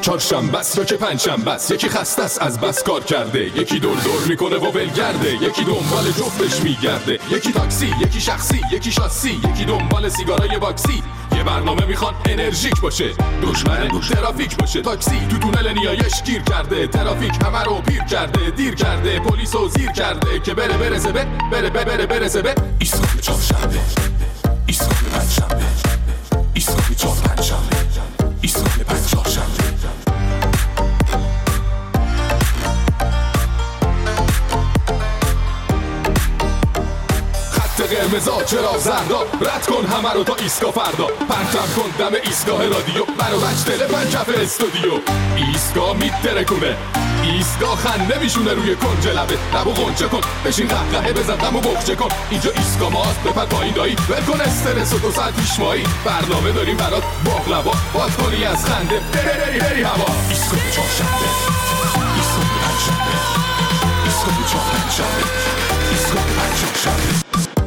چهارشنبه است یا که پنجشنبه است، یکی خسته است از بس کار کرده، یکی دور دور میکنه و ولگرده، یکی دنبال جفتش میگرده، یکی تاکسی، یکی شخصی، یکی شاسی، یکی دنبال سیگارای باکسی. یه برنامه میخواد انرژیک باشه، دشمن ترافیک باشه. تاکسی تو تونل نیایش گیر کرده، ترافیک همه رو پیر کرده، دیر کرده، پلیسو زیر کرده که برسه به ایستگاه چهارشنبه، ایستگاه پنجشنبه، ایستگاه چهارشنبه، ایستگاه پنجشنبه. قرمزا چرا زردا، رد کن همه رو تا ایستگاه فردا، پرچم کن دم ایستگاه رادیو، برو بچ تلفن کف استودیو. ایستگاه میترکونه، ایستگاه خنده میشونه روی کنج لبه، لبو غنچه کن، بشین قهقهه بزن غمو بخچه کن. اینجا ایستگاه ماست، بپر پایین دایی، ول کن استرس و 2 ساعت پیش مایی. برنامه داریم برات باقلوا، باد کنی از خنده بری هوا. ایستگاه چهارشنبه، ایستگاه پنجشنبه، ایستگاه چهارشنبه، ایستگاه پنجشنبه.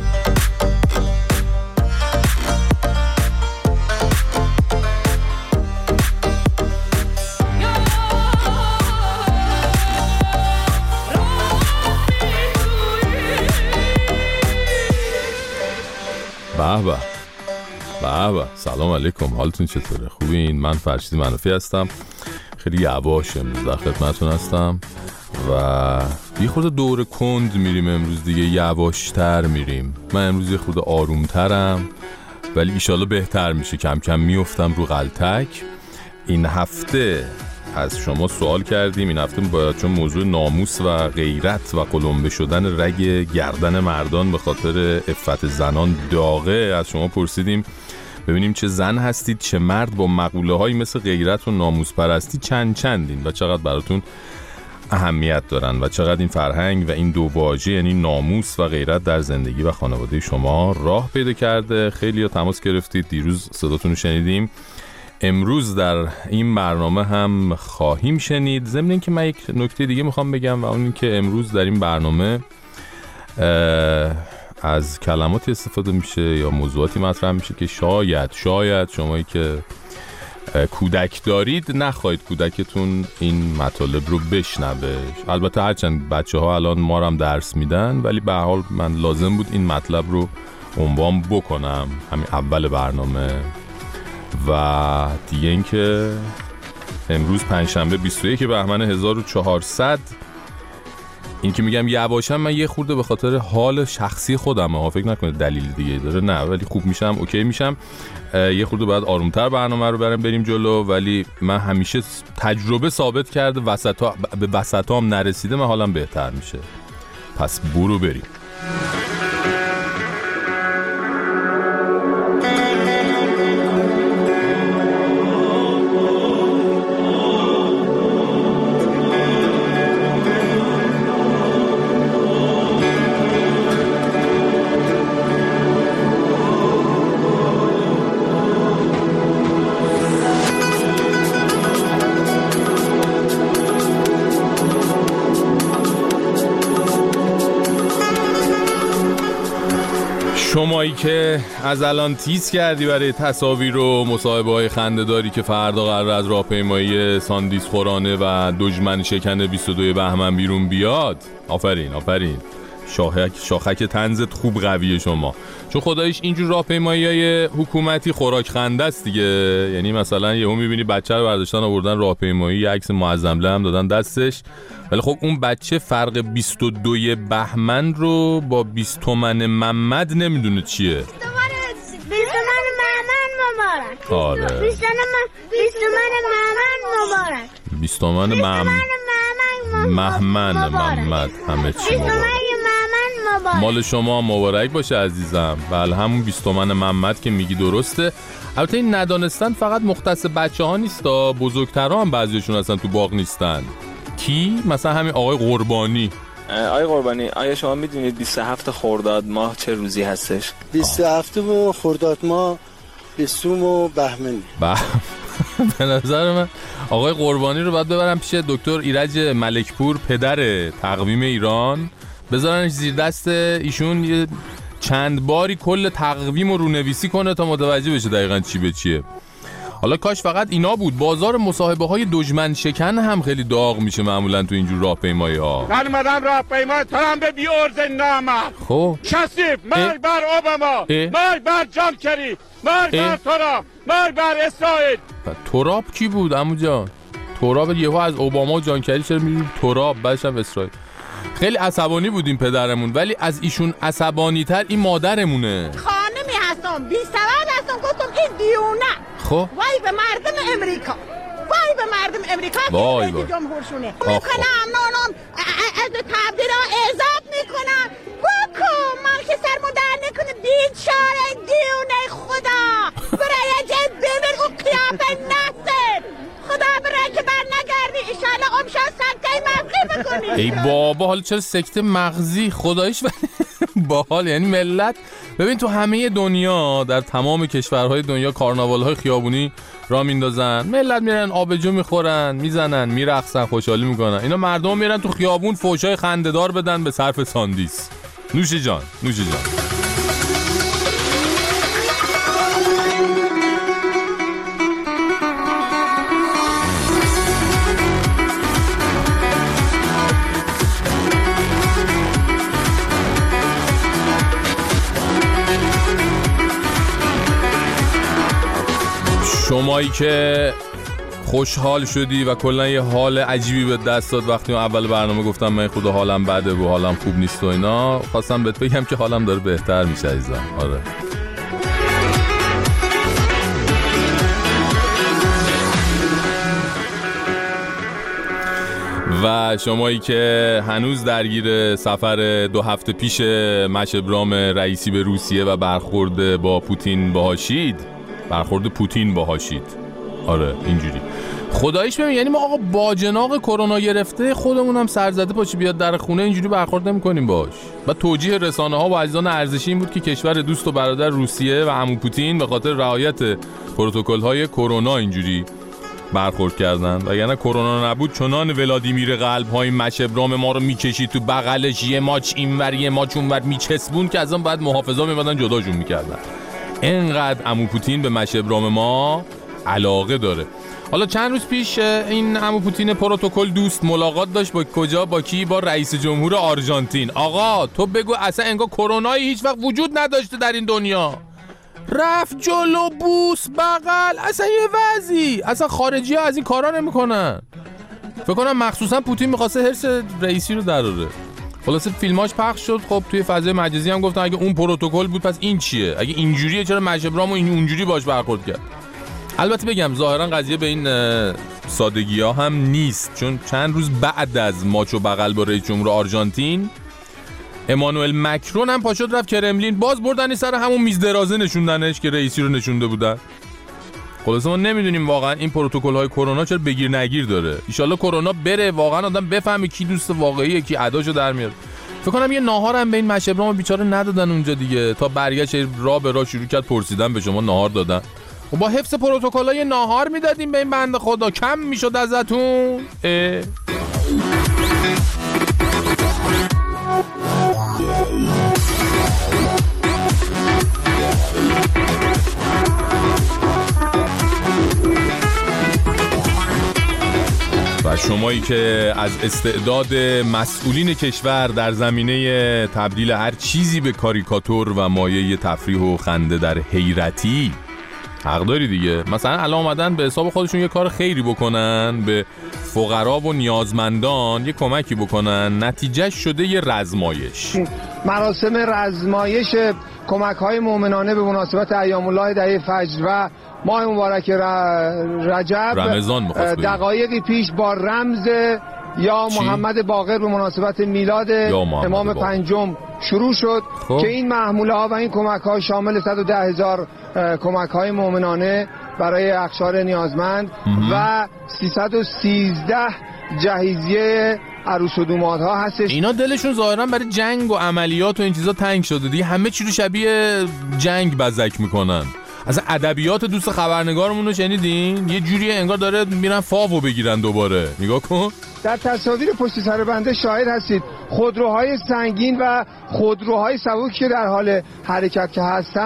بابا سلام علیکم، حالتون چطوره؟ خوبین؟ من فرشید منافی هستم، خیلی یواش امروز در خدمتتون هستم و یه خورده دور کند میریم امروز دیگه، یواشتر میریم. من امروز یه خورده آرومترم ولی ایشالا بهتر میشه، کم کم میفتم رو غلطک. این هفته از شما سوال کردیم، این هفته باید چون موضوع ناموس و غیرت و قلمبه شدن رگ گردن مردان به خاطر عفت زنان داغه، از شما پرسیدیم ببینیم چه زن هستید، چه مرد با مقوله هایی مثل غیرت و ناموس پرستی چندین و چقدر براتون اهمیت دارن و چقدر این فرهنگ و این دو واژه یعنی ناموس و غیرت در زندگی و خانواده شما راه پیدا کرده. خیلی ها تماس گرفتید، دیروز صداتون رو شنیدیم، امروز در این برنامه هم خواهیم شنید. ضمن اینکه من یک نکته دیگه میخوام بگم و اون این که امروز در این برنامه از کلماتی استفاده میشه یا موضوعاتی مطرح میشه که شاید شمایی که کودک دارید نخواهید کودکتون این مطالب رو بشنوه. البته هرچند بچه ها الان ما رو هم درس میدن ولی به هر حال من لازم بود این مطلب رو عنوان بکنم همین اول برنامه. و دیگه اینکه امروز پنجشنبه 21 بهمن 1400، این که میگم یواشم من یه خورده به خاطر حال شخصی خودمه ها، فکر نکنید دلیل دیگه داره، نه ولی خوب میشم، اوکی میشم، یه خورده باید آرومتر برنامه رو بریم جلو. ولی من همیشه تجربه ثابت کرده به وسطام نرسیده من حالم بهتر میشه. پس برو بریم. شمایی که از الان تیز کردی برای تصاویر و مصاحبه‌های خنده‌داری که فردا قرار از راهپیمایی ساندیس خورانه و دژمن شکن 22 بهمن بیرون بیاد، آفرین شاخک طنزت خوب قویه شما، چون خداییش اینجور راهپیمایی‌های حکومتی خوراک خنده است دیگه. یعنی مثلا یهو می‌بینی بچه رو برداشتن آوردن راهپیمایی، یه عکس معظمله هم دادن دستش، ولی خب اون بچه فرق 22 بهمن رو با 20 تومن محمد نمیدونه چیه. 20 تومن محمد مبارک. آره 20 تومن محمد مبارک. 20 تومن محمد همه چی مبارک. مال شما مبارک باشه عزیزم. بله همون 20 تومن محمد که میگی درسته. البته این ندانستن فقط مختص بچه ها نیست، بزرگترها هم بعضیشون اصلا تو باغ نیستن. کی؟ مثلا همین آقای قربانی. آقای قربانی، آیا شما میدونید 27 خرداد ماه چه روزی هستش؟ 27 خرداد ماه 20 بهمن. به نظر من آقای قربانی رو باید ببرم پیش دکتر ایرج ملکپور، پدر تقویم ایران، بذارنش زیر دست ایشون یه چند باری کل تقویم رو رونویسی کنه تا متوجه بشه دقیقاً چی به چیه. حالا کاش فقط اینا بود. بازار مصاحبه های دشمن شکن هم خیلی داغ میشه معمولا تو اینجور راهپیمایی ها. من اومدم راهپیمایی ترامپ بی ارز نامرد. خب کثیف، مرگ بر اوباما، مرگ بر جان کری، مرگ بر ترامپ، مرگ بر اسرائیل. ترامپ کی بود عمو جان؟ ترامپ یهو از اوباما و جان کری چرا میگی ترامپ بعدش هم اسرائیل؟ خیلی عصبانی بودیم پدرمون، ولی از ایشون عصبانی تر این مادرمونه. خانمی هستم بی سواد هستم، گفتم این دیونه. خب وای به مردم امریکا، وای به مردم امریکا وای که جمهورشونه میکنم نانم از تبدیل ها اضافه میکنم. بکن من که سرمون در نکنه بیچاره دیونه خدا برای جد ببین اون قیافه نسل خدا برای که بر نگردی ایشالا امشان سکته مغزی بکنی. ای بابا حالا چرا سکته مغزی خدایش باحال. یعنی ملت ببین تو همه دنیا در تمام کشورهای دنیا کارناوال‌های خیابونی راه میندازن، ملت میرن آبجو میخورن، میزنن، میرقصن، خوشحالی میکنن. اینا مردم میرن تو خیابون فوشای خنده‌دار بدن به صرف ساندیس. نوش جان نوش جان. شمایی که خوشحال شدی و کلا یه حال عجیبی به دست داد وقتی اول برنامه گفتم من خدا حالم بده و حالم خوب نیست و اینا، خواستم بهت بگم که حالم داره بهتر میشه عزیزم. آره و شمایی که هنوز درگیر سفر 2 هفته پیش مشبرام رئیسی به روسیه و برخورد با پوتین باهاشید، برخورد پوتین باهاشید. آره اینجوری خداییش ببین، یعنی ما آقا باجناق کرونا گرفته خودمون هم سرزده پاچی بیاد در خونه اینجوری برخورد نمی‌کنیم باش. و توجیه رسانه‌ها و عزیزان ارزشی این بود که کشور دوست و برادر روسیه و عمو پوتین به خاطر رعایت پروتکل‌های کرونا اینجوری برخورد کردن، وگرنه کرونا نبود چنان ولادیمیر قلب‌های مشبرام ما رو می‌کشید تو بغلش، یه ماچ اینور یه ماچ اونور میچسبون که از اون بعد محافظا می‌اومدن جداشون می‌کردن. اینقدر عمو پوتین به مشبرام ما علاقه داره. حالا چند روز پیش این عمو پوتین پروتکل دوست ملاقات داشت با کجا؟ با کی؟ با رئیس جمهور آرژانتین. آقا تو بگو اصلا انگار کرونایی هیچ وقت وجود نداشته در این دنیا. رفت جلو بوس بغل، اصلا یه وضعی، اصلا خارجی ها از این کارا نمیکنن. فکر کنم مخصوصا پوتین میخواسته حرص رئیسی رو دراره. خلاصه فیلماش پخش شد، خب توی فضای مجازی هم گفتن اگه اون پروتکل بود پس این چیه؟ اگه اینجوریه چرا مشبرامو این اونجوری باش برخورد کرد؟ البته بگم ظاهرا قضیه به این سادگی‌ها هم نیست، چون چند روز بعد از ماچ و بغل با رئیس جمهور آرژانتین امانوئل مکرون هم پاشد رفت کرملین، باز بردنی سر همون میز درازه نشوندنش که رئیسی رو نشونده بودن. خلاصه ما نمیدونیم واقعا این پروتکل‌های کرونا چرا بگیر نگیر داره. ان شاءالله کرونا بره واقعا آدم بفهمه کی دوست واقعیه کی اداشو در میاره. فکر کنم یه ناهار هم به این مشبرام بیچاره ندادن اونجا دیگه، تا برگشت راه به راه شروع کرد پرسیدن به شما ناهار دادن. و با حفظ پروتکل‌های ناهار میدادیم به این بنده خدا، کم میشد ازتون. و شمایی که از استعداد مسئولین کشور در زمینه تبدیل هر چیزی به کاریکاتور و مایه تفریح و خنده در حیرتی، حق داری دیگه. مثلا الان اومدن به حساب خودشون یه کار خیری بکنن، به فقرا و نیازمندان یه کمکی بکنن، نتیجه شده یه رزمایش. مراسم رزمایش کمک‌های مؤمنانه به مناسبت ایام الله دهه فجر و ماه مبارک رجب رمضان دقایقی پیش با رمز یا محمد باقر به مناسبت میلاد امام پنجم شروع شد که این محموله ها و این کمک ها شامل 110,000 کمک های مؤمنانه برای اقشار نیازمند و 313 جهیزیه عروس و دومادها هستش. اینا دلشون ظاهرا برای جنگ و عملیات و این چیزا تنگ شده دیگه، همه چی رو شبیه جنگ بزک میکنن. اصلا ادبیات دوست خبرنگارمون رو شنیدین؟ یه جوریه انگار داره میرن فاوو بگیرن دوباره. نگاه کن. در تصاویر پشت سر بنده شاهد هستید خودروهای سنگین و خودروهای سبک که در حال حرکت که هستند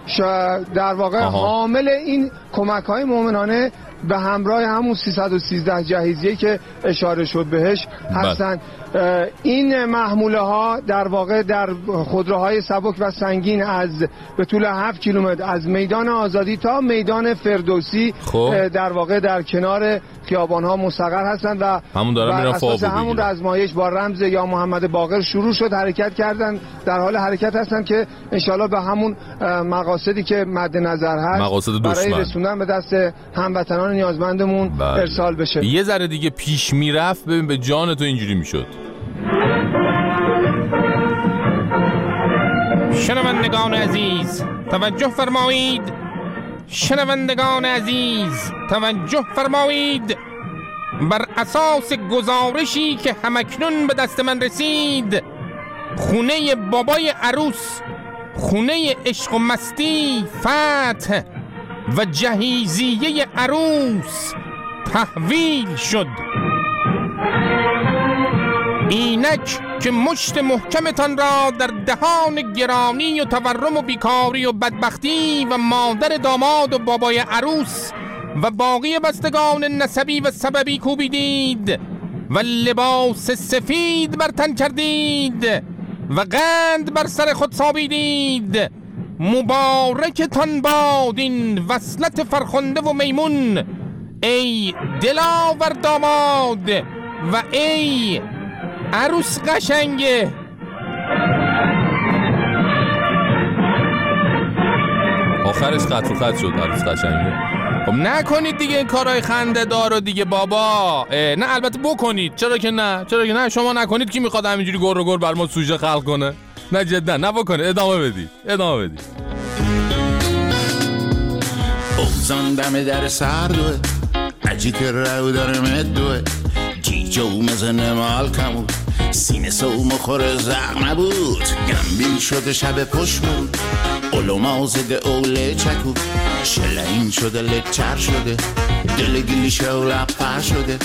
در واقع حامل این کمک‌های مومنانه به همراه همون 313 جهیزیه که اشاره شد بهش هستند. این محموله ها در واقع در خودروهای سبک و سنگین به طول 7 کیلومتر از میدان آزادی تا میدان فردوسی در واقع در کنار خیابان ها مستقر هستند و اساس همون رزمایش با رمز یا محمد باقر شروع شد، حرکت کردن، در حال حرکت هستند که انشالله به همون مقاصدی که مد نظر هست برای رسوندن به دست هموطنان نیازمندمون ارسال بشه. یه ذره دیگه پیش میرفت ببین به جان تو اینجوری میشد. شنوندگان عزیز توجه فرمایید، شنوندگان عزیز توجه فرمایید، بر اساس گزارشی که همکنون به دست من رسید، خونه بابای عروس، خونه عشق و مستی فتح و جهیزیه عروس تحویل شد. اینک که مشت محکمتان را در دهان گرانی و تورم و بیکاری و بدبختی و مادر داماد و بابای عروس و باقی بستگان نسبی و سببی کوبیدید و لباس سفید بر تن کردید و قند بر سر خود سابیدید. مبارکتان باد این وصلت فرخنده و میمون، ای دلاور داماد و ای عروس قشنگه. آخرش خط رو خط شد عروس قشنگه. خب نکنید دیگه این کارهای خنده دارو دیگه بابا. نه البته بکنید، چرا که نه شما نکنید کی میخواد همینجوری گر و گر بر ما سوژه خلق کنه؟ نه جدا نه بکنید، ادامه بدید. اوزان دم در سردوه عجی که رو داره مدوه جیجو مزنه مال کمود سینه سو مخور زغ نبود گمبیل شده شب پشت بود علوما زده اوله چکو شلعین شده لچر شده دل گلی شو لپر شده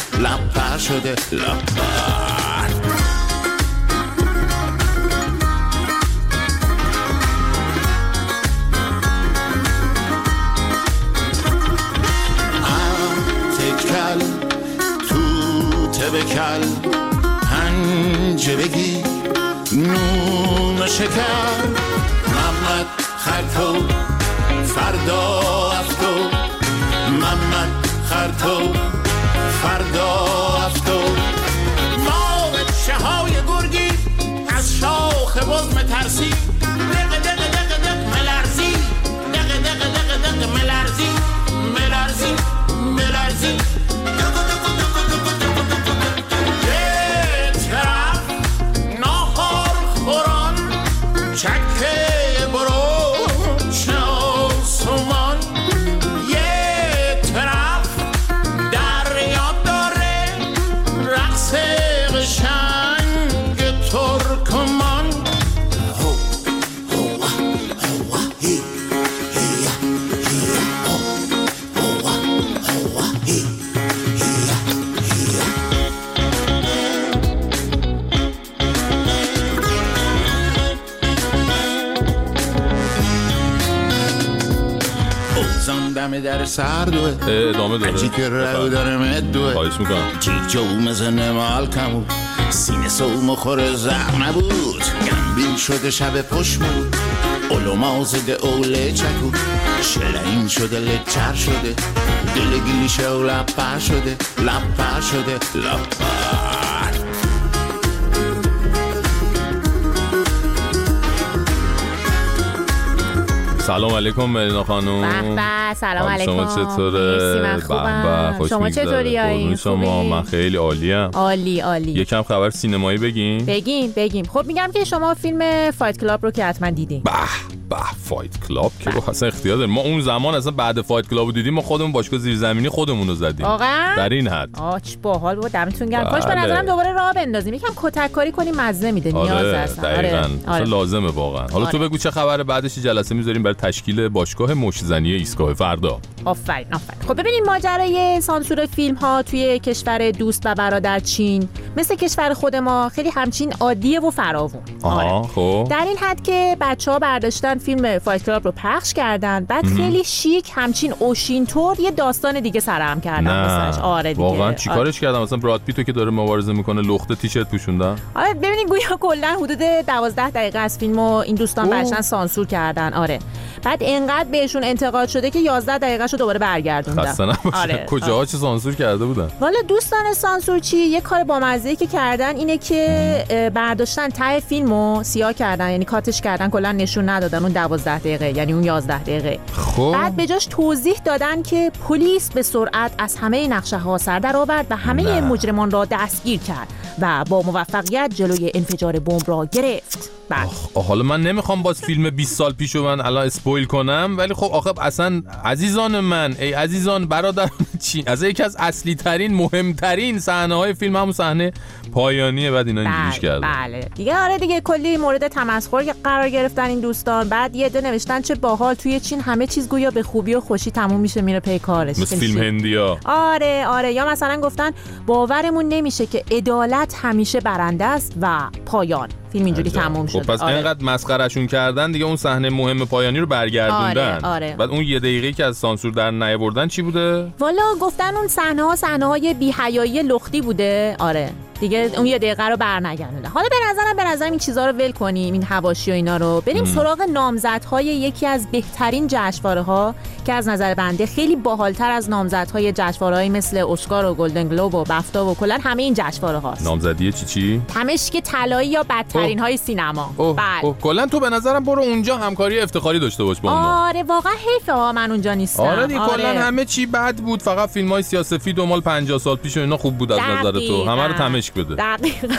بکل پنجه بگی نون و شکر محمد خرطو فردا افتو محمد خرطو فردا افتو ماه های گرگی از شاخ بزم ترسی دق دق دق دق ملرزی دق دق دق دق ملرزی ملرزی ملرزی چکه برو شاسمان یه طرف دریا داره رقص قشنگ ترکمان دم در سردوه ادامه داره عجی که رو داره مدوه خواهش میکنم جیجو مزنه مال کمود سینه سو مخور زغ نبود گمبیل شده شب پشت بود علوما زده اوله چکو شلعین شده لچر شده دل گلی شو لپر شده سلام علیکم ملینا خانم. سلام علیکم. شما چطوره؟ من خوبم. شما چطوری؟ شما من خیلی عالیم. عالی. یکم خبر سینمایی بگیم. خب میگم که شما فیلم فایت کلاب رو که حتما دیدین. به فایت کلاب که اصلا اختیار داریم. ما اون زمان اصلا بعد فایت کلاب رو دیدیم، ما خودمون باشگاه زیرزمینی خودمون رو زدیم. واقعا؟ در این حد. چه باحال بود. دمتون گرم. کاش به نظرم دوباره راه بندازیم. یکم کتک کاری کنیم، مزه میده. نیاز هست. آره. لازمه واقعا. حالا تو بگو چه خبره، بعدش جلسه میذاریم برای تشکیل باشگاه مشت‌زنی ایستگاه فردا. آفرین. خب ببینید ماجرای سانسور فیلم ها توی کشور دوست و برادر چین مثل کشور خود ما خیلی همچین عادیه و فراوون. خب در این حد که بچه‌ها برداشتن فیلم فایت کلاب رو پخش کردن، بعد خیلی شیک همچین اوشین طور یه داستان دیگه سرهم کردن واسش. آره دیگه واقعا چیکارش کردن؟ مثلا براد پیتو که داره مبارزه میکنه لخته تیشرت پوشوندن. آره ببینید گویا کلا حدود 12 دقیقه از فیلمو این دوستان برشن سانسور کردن. آره بعد اینقدر بهشون انتقاد شده که 11 دقیقه شو دوباره برگردوندن. خسته نباشن. آره. کجاها چه سانسور کرده بودن؟ والا دوستان سانسور چی یه کار بامزه‌ای که کردن اینه که برداشتن ته فیلمو سیاه کردن، یعنی کاتش کردن، کلا نشون ندادن اون 12 دقیقه یعنی اون 11 دقیقه. خب بعد به جاش توضیح دادن که پلیس به سرعت از همه نقشه‌ها سر در آورد و همه مجرمان را دستگیر کرد و با موفقیت جلوی انفجار بمب را گرفت. حالا من نمیخوام باز فیلم 20 سال پیشو من الان اسپویل کنم، ولی خب آخه اصلا عزیزان من، ای عزیزان برادران چین، از یکی از اصلی ترین مهمترین صحنه های فیلم همون صحنه پایانیه. بعد اینا اینجوریش کردن. بله دیگه. آره دیگه کلی مورد تمسخر قرار گرفتن این دوستان. بعد یه عده نوشتن چه باحال توی چین همه چیز گویا به خوبی و خوشی تموم میشه میره پی کارش، مثل فیلم هندیا. آره یا مثلا گفتن باورمون نمیشه که عدالت همیشه برنده است و پایان فیلم اینجوری تموم شد. خب پس اینقدر مسخرهشون کردن دیگه، اون صحنه مهم پایانی رو برگردوندن. آره. بعد اون یه دقیقه‌ای که از سانسور در نیاوردن چی بوده؟ والا گفتن اون صحنه‌های بی‌حیایی لختی بوده. آره دیگه اون یه دقیقه رو برنگردوندن. حالا به نظرم این چیزا رو ول کنیم، این حواشی و اینا رو بریم سراغ نامزدهای یکی از بهترین جشنواره‌ها که از نظر بنده خیلی باحال‌تر از نامزدهای جشنواره‌ای مثل اسکار و گلدن گلوب و بفتا و کلا همه این جشنواره‌هاست. نامزدی چی؟ تمشک طلایی یا بدترین های سینما. بله. کلا تو به نظرم برو اونجا همکاری افتخاری داشته باش با اونا. آره واقعا حیفه من اونجا نیستم. آره دیگه کلا همه چی بد بود، فقط فیلم‌های سیاه‌سفید و مال 50 سال پیش و اینا خوب بود از نظر تو. همه رو تمشک بده. دقیقاً.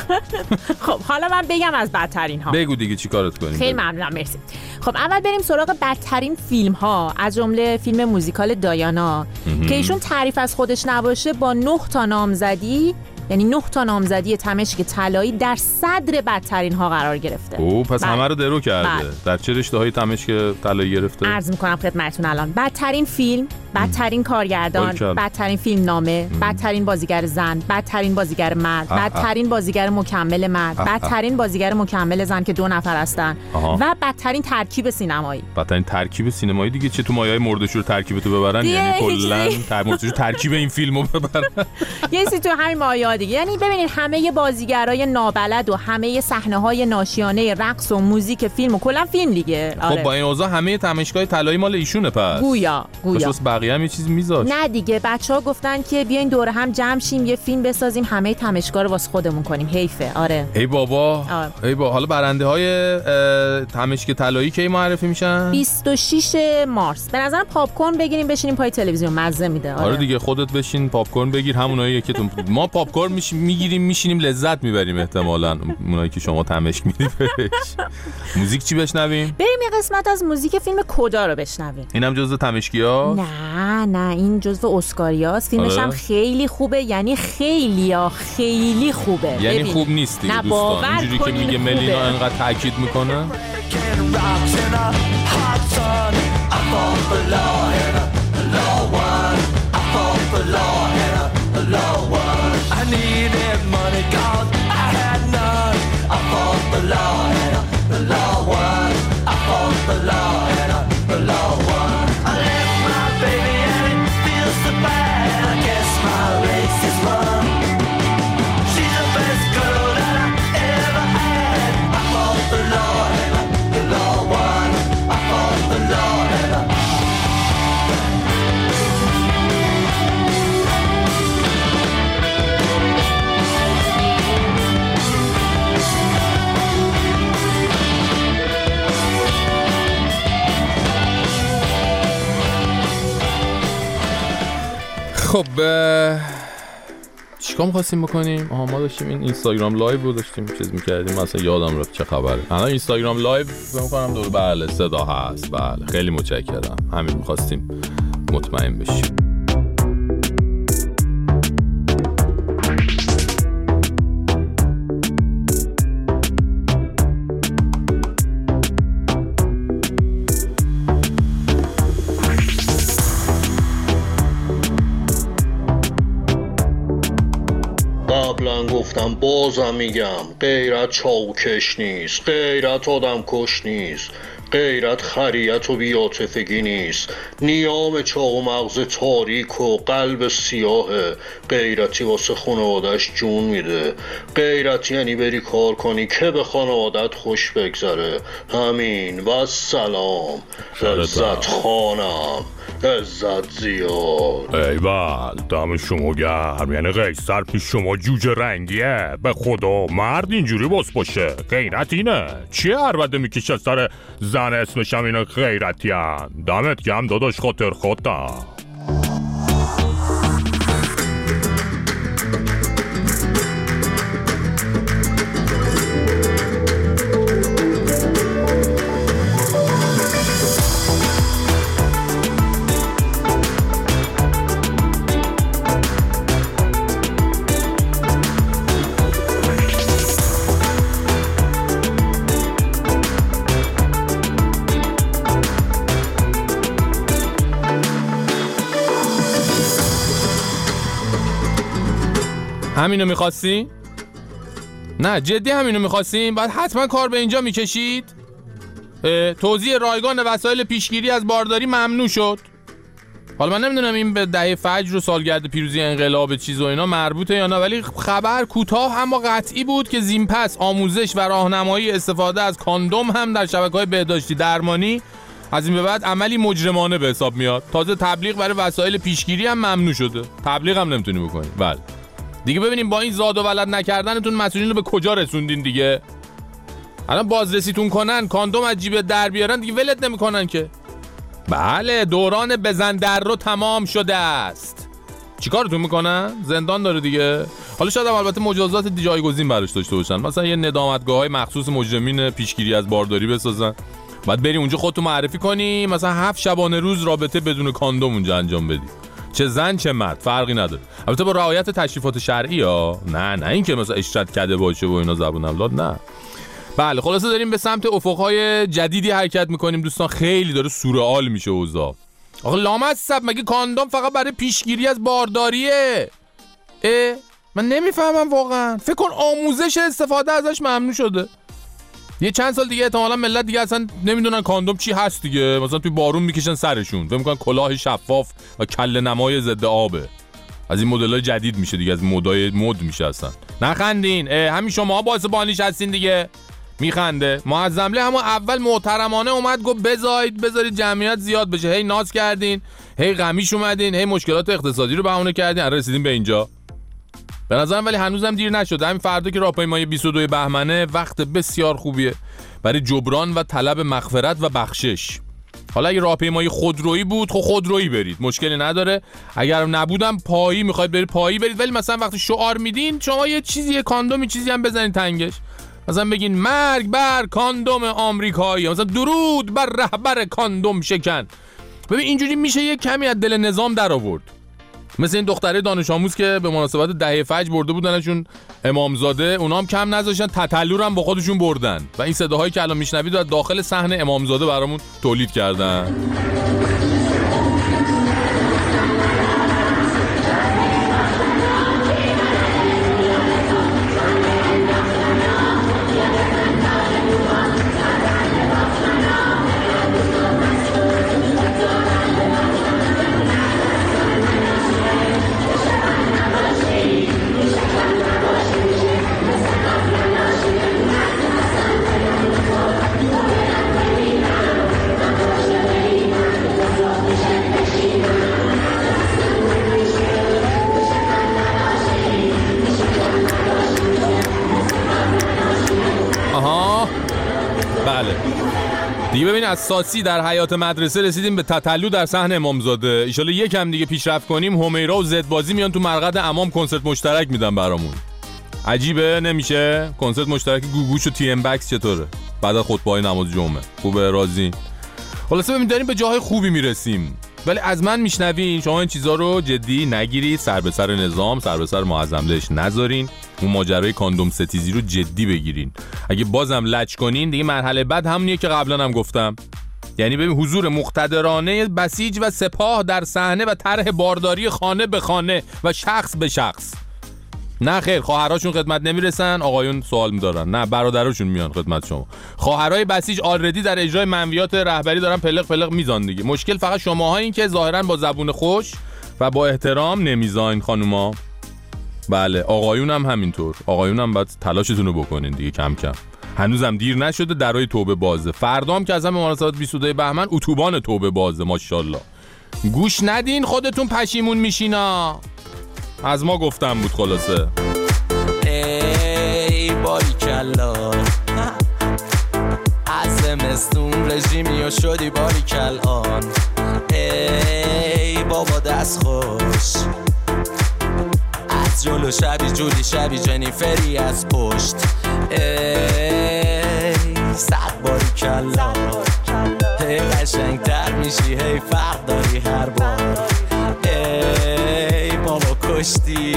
خب حالا من بگم از بدترین ها. بگو دیگه چی کارت کنیم. خیلی ممنونم، مرسی. خب اول بریم سراغ بدترین فیلم ها، از جمله فیلم موزیکال دایانا که ایشون تعریف از خودش نباشه با 9 تا نامزدی، یعنی 9 تا نامزدی تمشک طلایی در صدر بدترین ها قرار گرفته. پس همه رو درو کرده. در چه رشته‌های تمشک طلایی گرفته؟ عرض می‌کنم خدمتتون الان. بدترین فیلم، بدترین کارگردان، بدترین فیلم نامه، بدترین بازیگر زن، بدترین بازیگر مرد، بدترین بازیگر مکمل مرد، بدترین بازیگر مکمل زن که 2 نفر هستن و بدترین ترکیب سینمایی. بدترین ترکیب سینمایی دیگه چه تو مایه‌های مرده‌شور ترکیبتو ببرن، یعنی کلاً ترکیب این فیلمو ببرن. یه چیزی تو همین مایه‌ها دیگه. یعنی ببینید همه بازیگرای نابلد و همه صحنه‌های ناشیانه رقص و موزیک فیلم و کلا فیلم دیگه. خب با این اوضاع همه تماشاگاه طلایی مال ایشونه پس. گویا. بس بقیه هم یه چیزی میذاشت. نه دیگه بچه‌ها گفتن که بیاین دور هم جمع شیم یه فیلم بسازیم همه تماشاگاه رو واسه خودمون کنیم. حیفه. آره. ای بابا. حالا برنده‌های تماشک طلایی کی معرفی میشن؟ 26 مارس. به نظرم پاپ کورن بگیریم بشینیم پای تلویزیون مزه میده. آره دیگه خودت بشین پاپ کورن بگیر، همونایی که تو ما پاپ کورن میگیریم میشینیم لذت میبریم احتمالاً. اونایی که شما تمشک میدی بهش. موزیک چی بشنویم؟ بریم یه قسمت از موزیک فیلم کدا رو بشنویم. اینم جزو تمشکی‌ها؟ نه این جزو اسکاریاست. فیلمش هم خیلی خوبه، یعنی خیلی خوبه. یعنی خوب نیست دیگه دوستان، اینجوری که میگه ملینا انقدر تاکید میکنه. I needed money cause I had none. I fought the law and the law won. I fought the law and the law won. I left my baby and it feels so bad. I guess my race is run. She's the best girl that I ever had. I fought the law and the law won. I fought the law and خب چیکار می‌خواستیم بکنیم؟ ما داشتیم این اینستاگرام لایو رو داشتیم چیز می‌کردیم، مثلا یادم رفت چه خبره. الان اینستاگرام لایو فکر کنم دور بله صدا هست. بله خیلی متشکرم. همین می‌خواستیم مطمئن بشیم. قبلا گفتم بازم میگم غیرت چاوکش نیست، غیرت آدم کش نیست، غیرت خریت و بی‌عاطفگی نیست. نیام چاق و مغز تاریک و قلب سیاهه. غیرتی واسه خانواده‌اش جون میده. غیرت یعنی بری کار کنی که به خانواده‌ات خوش بگذره. همین و سلام. عزت خانم، عزت زیاد. ایول دم شما گرم. یعنی قیصر پیش شما جوجه رنگیه. به خدا مرد اینجوری باشه. غیرت اینه. چیه عربده میکشه سر زن اسمش هم اینه غیرتی هم. دمت گرم داداش، خاطر خودم. همینو میخواستی؟ نه جدی همینو میخواستیم؟ بعد حتما کار به اینجا میکشید؟ توزیع رایگان وسایل پیشگیری از بارداری ممنوع شد. حالا من نمیدونم این به دهه فجر و سالگرد پیروزی انقلاب چیز و اینا مربوطه یا نه، ولی خبر کوتاه اما قطعی بود که زین پس آموزش و راهنمایی استفاده از کاندوم هم در شبکه‌های بهداشتی درمانی از این به بعد عملی مجرمانه به حساب میاد. تازه تبلیغ برای وسایل پیشگیری هم ممنوع شده. تبلیغ هم نمیتونی بکنی. بله دیگه ببینیم با این زاد و ولد نکردنتون مسئولین رو به کجا رسوندین دیگه. الان بازرسیتون کنن کاندوم از جیب در بیارن دیگه ولت نمیکنن که. بله دوران بزن در رو تمام شده است. چیکارتون میکنن؟ زندان داره دیگه. حالا شاید هم البته مجازات جایگزین براش داشته باشن، مثلا یه ندامتگاه‌های مخصوص مجرمین پیشگیری از بارداری بسازن، بعد بری اونجا خودتو معرفی کنی، مثلا 7 شبانه روز رابطه بدون کاندوم اونجا انجام بدی. چه زن چه مرد فرقی نداره، البته با رعایت تشریفات شرعی ها. نه این که مثلا اشرت کده باشه و اینا زبون اولاد نه. بله خلاصه داریم به سمت افقهای جدیدی حرکت میکنیم دوستان. خیلی داره سورئال میشه اوضاع. آخه لامصب مگه کاندوم فقط برای پیشگیری از بارداریه؟ من نمیفهمم واقعا. فکر کن آموزش استفاده ازش ممنوع شده. یه چند سال دیگه احتمالاً ملت دیگه اصلا نمیدونن کاندوم چی هست دیگه. مثلا توی بارون میکشن سرشون، فکر میکنن کلاه شفاف و کله نمای ضد آبه. از این مدل‌های جدید میشه دیگه، از مد میشه اصلا. نخندین، همین شماها باعث بانیش هستین دیگه. میخنده. معظمله همون اول محترمانه اومد گفت بذارید جمعیت زیاد بشه. هی ناز کردین، هی غمیش اومدین، هی مشکلات اقتصادی رو بهونه کردین، رسیدین به اینجا. به نظرم ولی هنوزم دیر نشده. همین فردا که راهپیمایی 22 بهمنه وقت بسیار خوبیه برای جبران و طلب مغفرت و بخشش. حالا اگه راهپیمایی خودرویی بود خب خودرویی برید، مشکلی نداره. اگر نبودم پایی میخواید برید پایی برید، ولی مثلا وقتی شعار میدین شما یه کاندومی چیزی هم بزنید تنگش، مثلا بگین مرگ بر کاندوم آمریکایی، مثلا درود بر رهبر کاندوم شکن. ببین اینجوری میشه یه کمی از دل نظام در آورد. مثل این دختره دانش آموز که به مناسبت دهه فجر برده بودنشون امامزاده، اونا هم کم نذاشتن تتلو رو هم با خودشون بردن و این صداهایی که الان میشنوید از داخل صحنه امامزاده برامون تولید کردن. دیگه ببین از ساسی در حیات مدرسه رسیدیم به تتلو در صحن امامزاده. ایشالا یکم دیگه پیشرفت کنیم همیرا و زدبازی میان تو مرقد امام کنسرت مشترک میدن برامون. عجیبه نمیشه؟ کنسرت مشترک گوگوش و تی ام بکس چطوره؟ بعد از خطبه‌های نماز جمعه. خوبه راضی؟ خلاصه ببین داریم به جاهای خوبی میرسیم. ولی از من میشنوین شما این چیزا رو جدی نگیرید، سر به سر نظام، سر به سر معظم‌لش نذارین. اون ماجرای کاندوم ستیزی رو جدی بگیرین. اگه بازم لج کنین دیگه مرحله بعد همونیه که قبلا هم گفتم. یعنی ببین حضور مقتدرانه بسیج و سپاه در صحنه و طرح بارداری خانه به خانه و شخص به شخص. نه خیر، خواهراشون خدمت نمیرسن، آقایون سوال می‌دارن. نه، برادراشون میان خدمت شما. خواهرای بسیج آلردی در اجرای منویات رهبری دارن پلق پلق میزان دیگه. مشکل فقط شماهایین که ظاهرا با زبون خوش و با احترام نمیزاین خانوما. بله، آقایون هم همینطور. آقایون هم باید تلاشتون رو بکنین دیگه کم کم. هنوزم دیر نشده، درای توبه بازه. فردام که از همه مناسبت 22 بهمن اتوبان توبه بازه. ماشاءالله. گوش ندین خودتون پشیمون میشینا. از ما گفتم بود خلاصه. ای باریکلا از زمستون رژیمی و شدی باریکلان. ای بابا دست خوش از جلو شبی جولی شبی جنیفری از پشت. ای صد باریکلا هی قشنگ تر میشی هی فرق داری هر بار. ای بابا کشتی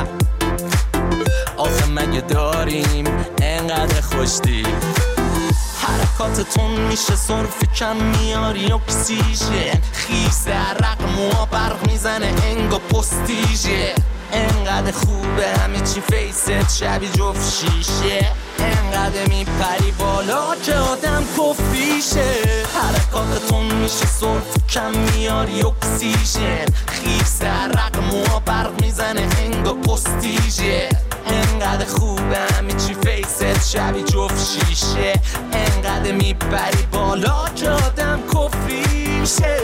آخه مگه داریم انقدر خوشتی. حرکاتتون میشه صرف کم میاری اکسیژن. خیس عرق موها برق میزنه انگا پستیژه. انقدر خوبه همه چی فیست شبی جفت شیشه. انقدر میپری بالا که آدم کفریشه. حرکاتتون میشه صرف کم میاری اکسیژن. خیس عرق موها برق میزنه انگا پستیژه. انقدر خوبه همه چی فیست شبی جفت شیشه. انقدر میپری بالا که آدم کفریشه.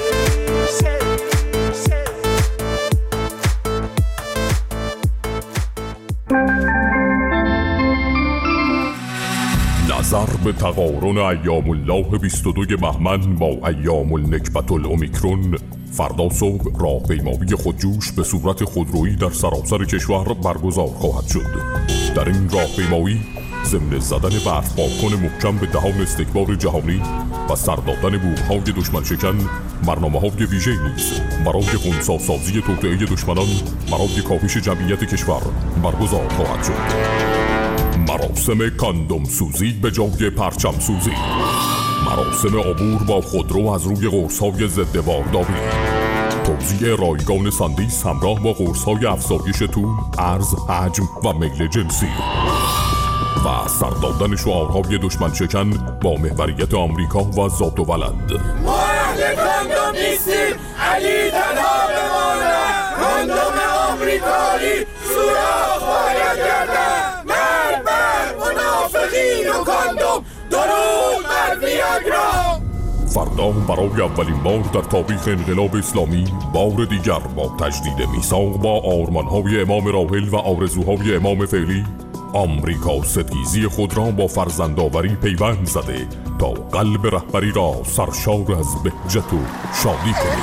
نظر به تقارن ایام الله 22 بهمن با ایام النکبت الاومیکرون، فردا صبح راهپیمایی خودجوش به صورت خودرویی در سراسر کشور برگزار خواهد شد. در این راهپیمایی ضمن زدن برف پاکن محکم به دهان استکبار جهانی و سر دادن بوم‌های دشمن شکن، برنامه‌های ویژه‌ای نیز برای خنثی‌سازی توطئه دشمنان برای کاهش جمعیت کشور برگزار خواهد شد. مراسم کاندوم سوزی به جای پرچم سوزی، مراسم عبور با خودرو از روی قرص‌های ضد بارداری، توزیع رایگان ساندیس همراه با قرص‌های افزایش طول، عرض، حجم و میل جنسی و سر دادن شعارهای دشمن شکن با محوریت آمریکا و ذات و ولد. ما اهل کاندوم نیستیم، علی تنها بماند. کاندوم آمریکایی سوراخ باید گردن. مرد بر منافقین و کاندوم، درود بر ویاگرا. فردا برای اولین بار در تاریخ انقلاب اسلامی بار دیگر با تجدید میثاق با آرمان‌های امام راحل و آرزوهای امام فعلی، آمریکا ستیزی خود را با فرزندآوری پیوند زده تا قلب رهبری را سرشار از بهجت و شادی کنید.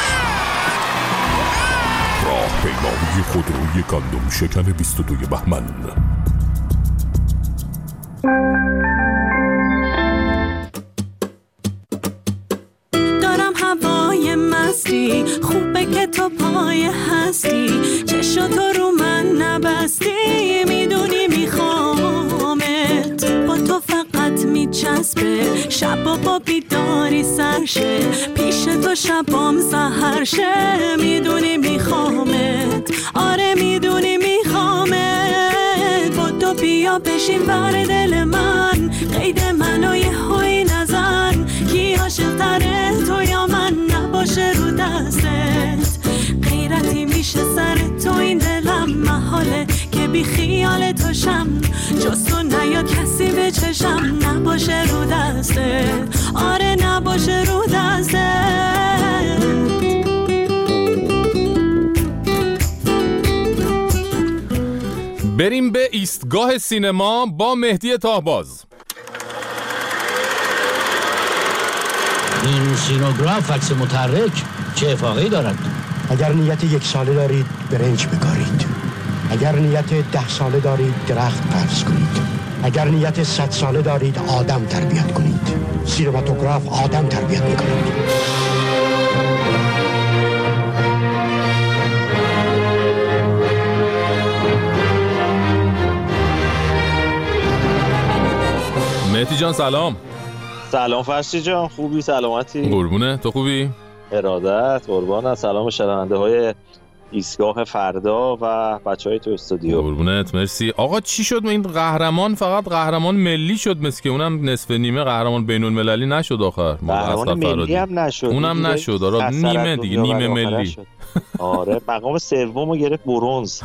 راهپیمایی خودروی کاندوم شکن 22 بهمن. دارم هوای مستی، خوبه که تو پای هستی. چشم تو رو من نبستی، میدونی میخوامت. با تو فقط میچسبه شبا با بیداری سرشه. پیش تو شبام سحرشه، میدونی میخوامت. آره میدونی میخوامت. با تو بیا بشین بر دل من، قید منو یه هوی نزن. کی عاشق تره تو یا من، نباشه رو دستت. غیرتی میشه سر تو این دلم، محاله که بی خیال تو شم. جز تو نیاد کسی به چشم، نباشه رو دستت. آره نباشه رو دستت. بریم به ایستگاه سینما با مهدی تاهباز. این سینوگراف عکس متحرک چه افاقه‌ای دارد؟ اگر نیت 1 ساله دارید برنج بکارید. اگر نیت 10 ساله دارید درخت پرس کنید. اگر نیت 100 ساله دارید آدم تربیت کنید. سینماتوگراف آدم تربیت می‌کند. مهدی جان سلام. سلام فرشی جان، خوبی؟ سلامتی؟ قربونه، تو خوبی؟ ارادت، قربان. سلام شنونده های ایستگاه فردا و بچهای تو استودیو. قربونت، مرسی. آقا چی شد این قهرمان فقط قهرمان ملی شد، مثل که اونم نصف نیمه قهرمان بین‌المللی نشد آخر؟ قهرمان ملی هم نشد. اونم نشد. آره نیمه دیگه، نیمه ملی. آره مقام سومو گرفت برنز.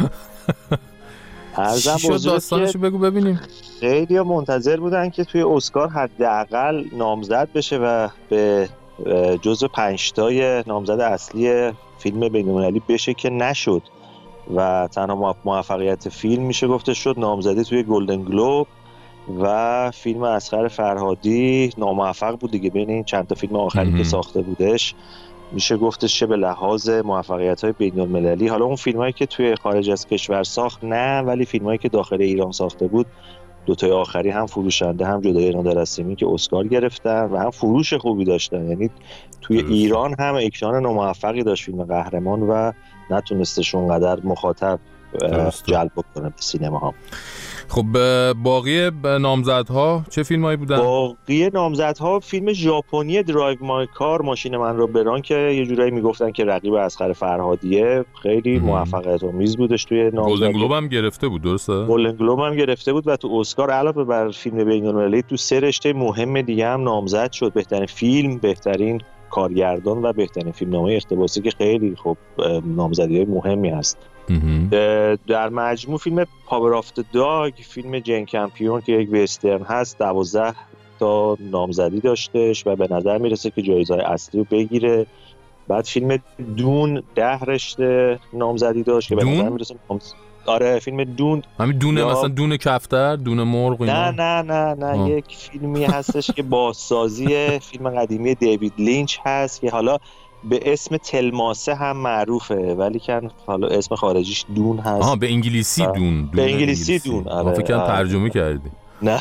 چی شد داستانشو بگو ببینیم. خیلی منتظر بودن که توی اسکار حداقل نامزد بشه و به جزو 5 تای نامزد اصلی فیلم بین‌المللی بشه که نشد و تنها موفقیت فیلم میشه گفته شد نامزدی توی گلدن گلوب و فیلم اصغر فرهادی ناموفق بود دیگه. بین این چند تا فیلم آخری که ساخته بودش میشه گفتش چه به لحاظ موفقیت‌های بین‌المللی، حالا اون فیلمایی که توی خارج از کشور ساخت نه، ولی فیلمایی که داخل ایران ساخته بود، دوتای آخری هم فروشنده هم جدای نادر رسیمی که اسکار گرفتن و هم فروش خوبی داشتن. یعنی توی ایران هم اکران ناموفقی داشت فیلم قهرمان و نتونستش اونقدر مخاطب جلب کنه به سینما ها. خب باقی نامزدها چه فیلمایی بودن؟ باقی نامزدها فیلم ژاپنی درایو مای کار، ماشین من رو بران، که یه جورایی میگفتن که رقیب اصغر فرهادیه، خیلی موفقیت آمیز بودش توی نامزدی. گلدن گلوب هم گرفته بود، درسته؟ گلدن گلوب هم گرفته بود و تو اسکار علاوه بر فیلم بین‌المللی تو 3 رشته مهم دیگه هم نامزد شد: بهترین فیلم، بهترین کارگردان و بهترین فیلمنامه اقتباسی که خیلی خب نامزدی‌های مهمی هست. در مجموع فیلم پاور آف د داگ، فیلم جین کمپیون که یک وسترن هست، 12 تا نامزدی داشتش و به نظر میرسه که جایزه‌های اصلی رو بگیره. بعد فیلم دون 10 رشته نامزدی داشت که به نظر میرسه آره فیلم دون، همین دونه مثلا دونه کفتر، دونه مرغ اینا. نه یک فیلمی هستش که بازسازی فیلم قدیمی دیوید لینچ هست که حالا به اسم تلماسه هم معروفه ولی که حالا اسم خارجیش دون هست. به انگلیسی دون. به انگلیسی دون. آره فکر کنم ترجمه کردی. نه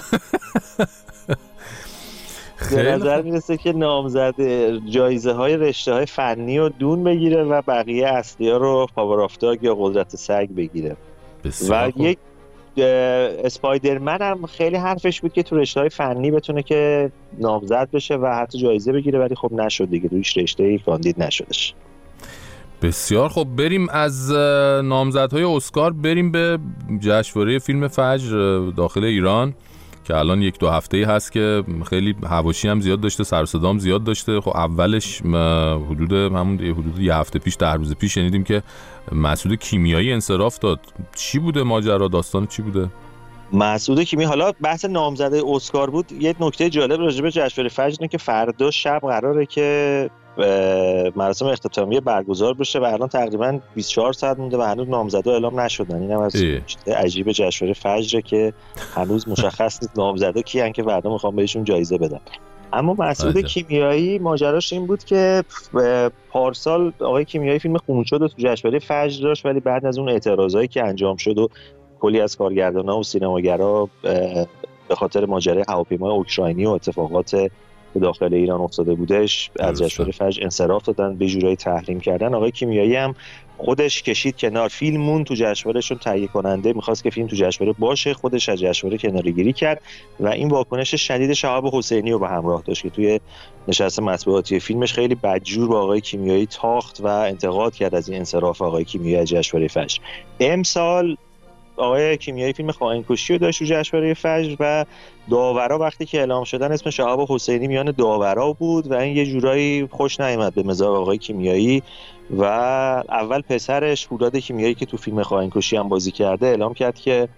به نظر میرسه که نامزد جایزه های رشته های فنی و دون بگیره و بقیه اصلی ها رو پاور آف داگ یا قدرت سگ بگیره. و یک اسپایدرمن هم خیلی حرفش بود که تو رشته های فنی بتونه که نامزد بشه و حتی جایزه بگیره ولی خب نشد دیگه، رویش رشته کاندید نشدش. بسیار خب، بریم از نامزدهای اسکار بریم به جشنواره فیلم فجر داخل ایران که الان 1-2 هفته‌ای هست که خیلی حواشی هم زیاد داشته، سر و صدا هم زیاد داشته. خب اولش حدود یه هفته پیش، 10 روز پیش شنیدیم که مسعود کیمیایی انصراف داد. چی بوده ماجرا؟ داستان چی بوده؟ مسعود کیمیایی، حالا بحث نامزده اسکار بود. یه نکته جالب راجع به جشنواره فجر اینه که فردا شب قراره که مراسم اختتامیه برگزار بشه و الان تقریبا 24 ساعت مونده و هنوز نامزدا اعلام نشدن. اینم از عجیب جشنواره فجر که هنوز مشخص نیست نامزدا کیان که فردا میخوام بهشون جایزه بدن. اما مسعود کیمیایی ماجراش این بود که پارسال آقای کیمیایی فیلم خونشد رو تو جشنواره فجر داشت ولی بعد از اون اعتراضایی که انجام شد و کلی از کارگردانا و سینماگرا به خاطر ماجرای هواپیمای اوکراینی و اتفاقات که داخل ایران افتاده بودش از جشنواره فجر انصراف دادن، به جورایی تحریم کردن. آقای کیمیایی هم خودش کشید کنار، فیلمون تو جشنوارهشون تهیه کننده می‌خواست که فیلم تو جشنواره باشه، خودش از جشنواره کناره‌گیری کرد و این واکنش شدید شهاب حسینی رو به همراه داشت که توی نشست مطبوعاتی فیلمش خیلی بدجور با آقای کیمیایی تاخت و انتقاد کرد از این انصراف آقای کیمیایی از جشنواره فجر. امسال آقای کیمیایی فیلم خائن‌کشی رو داشت تو جشنواره فجر و داورا وقتی که اعلام شدن اسم شهاب حسینی میان داورا بود و این یه جورایی خوش نیامد به مزاج آقای کیمیایی و اول پسرش فولاد کیمیایی که تو فیلم خائن‌کشی هم بازی کرده اعلام کرد که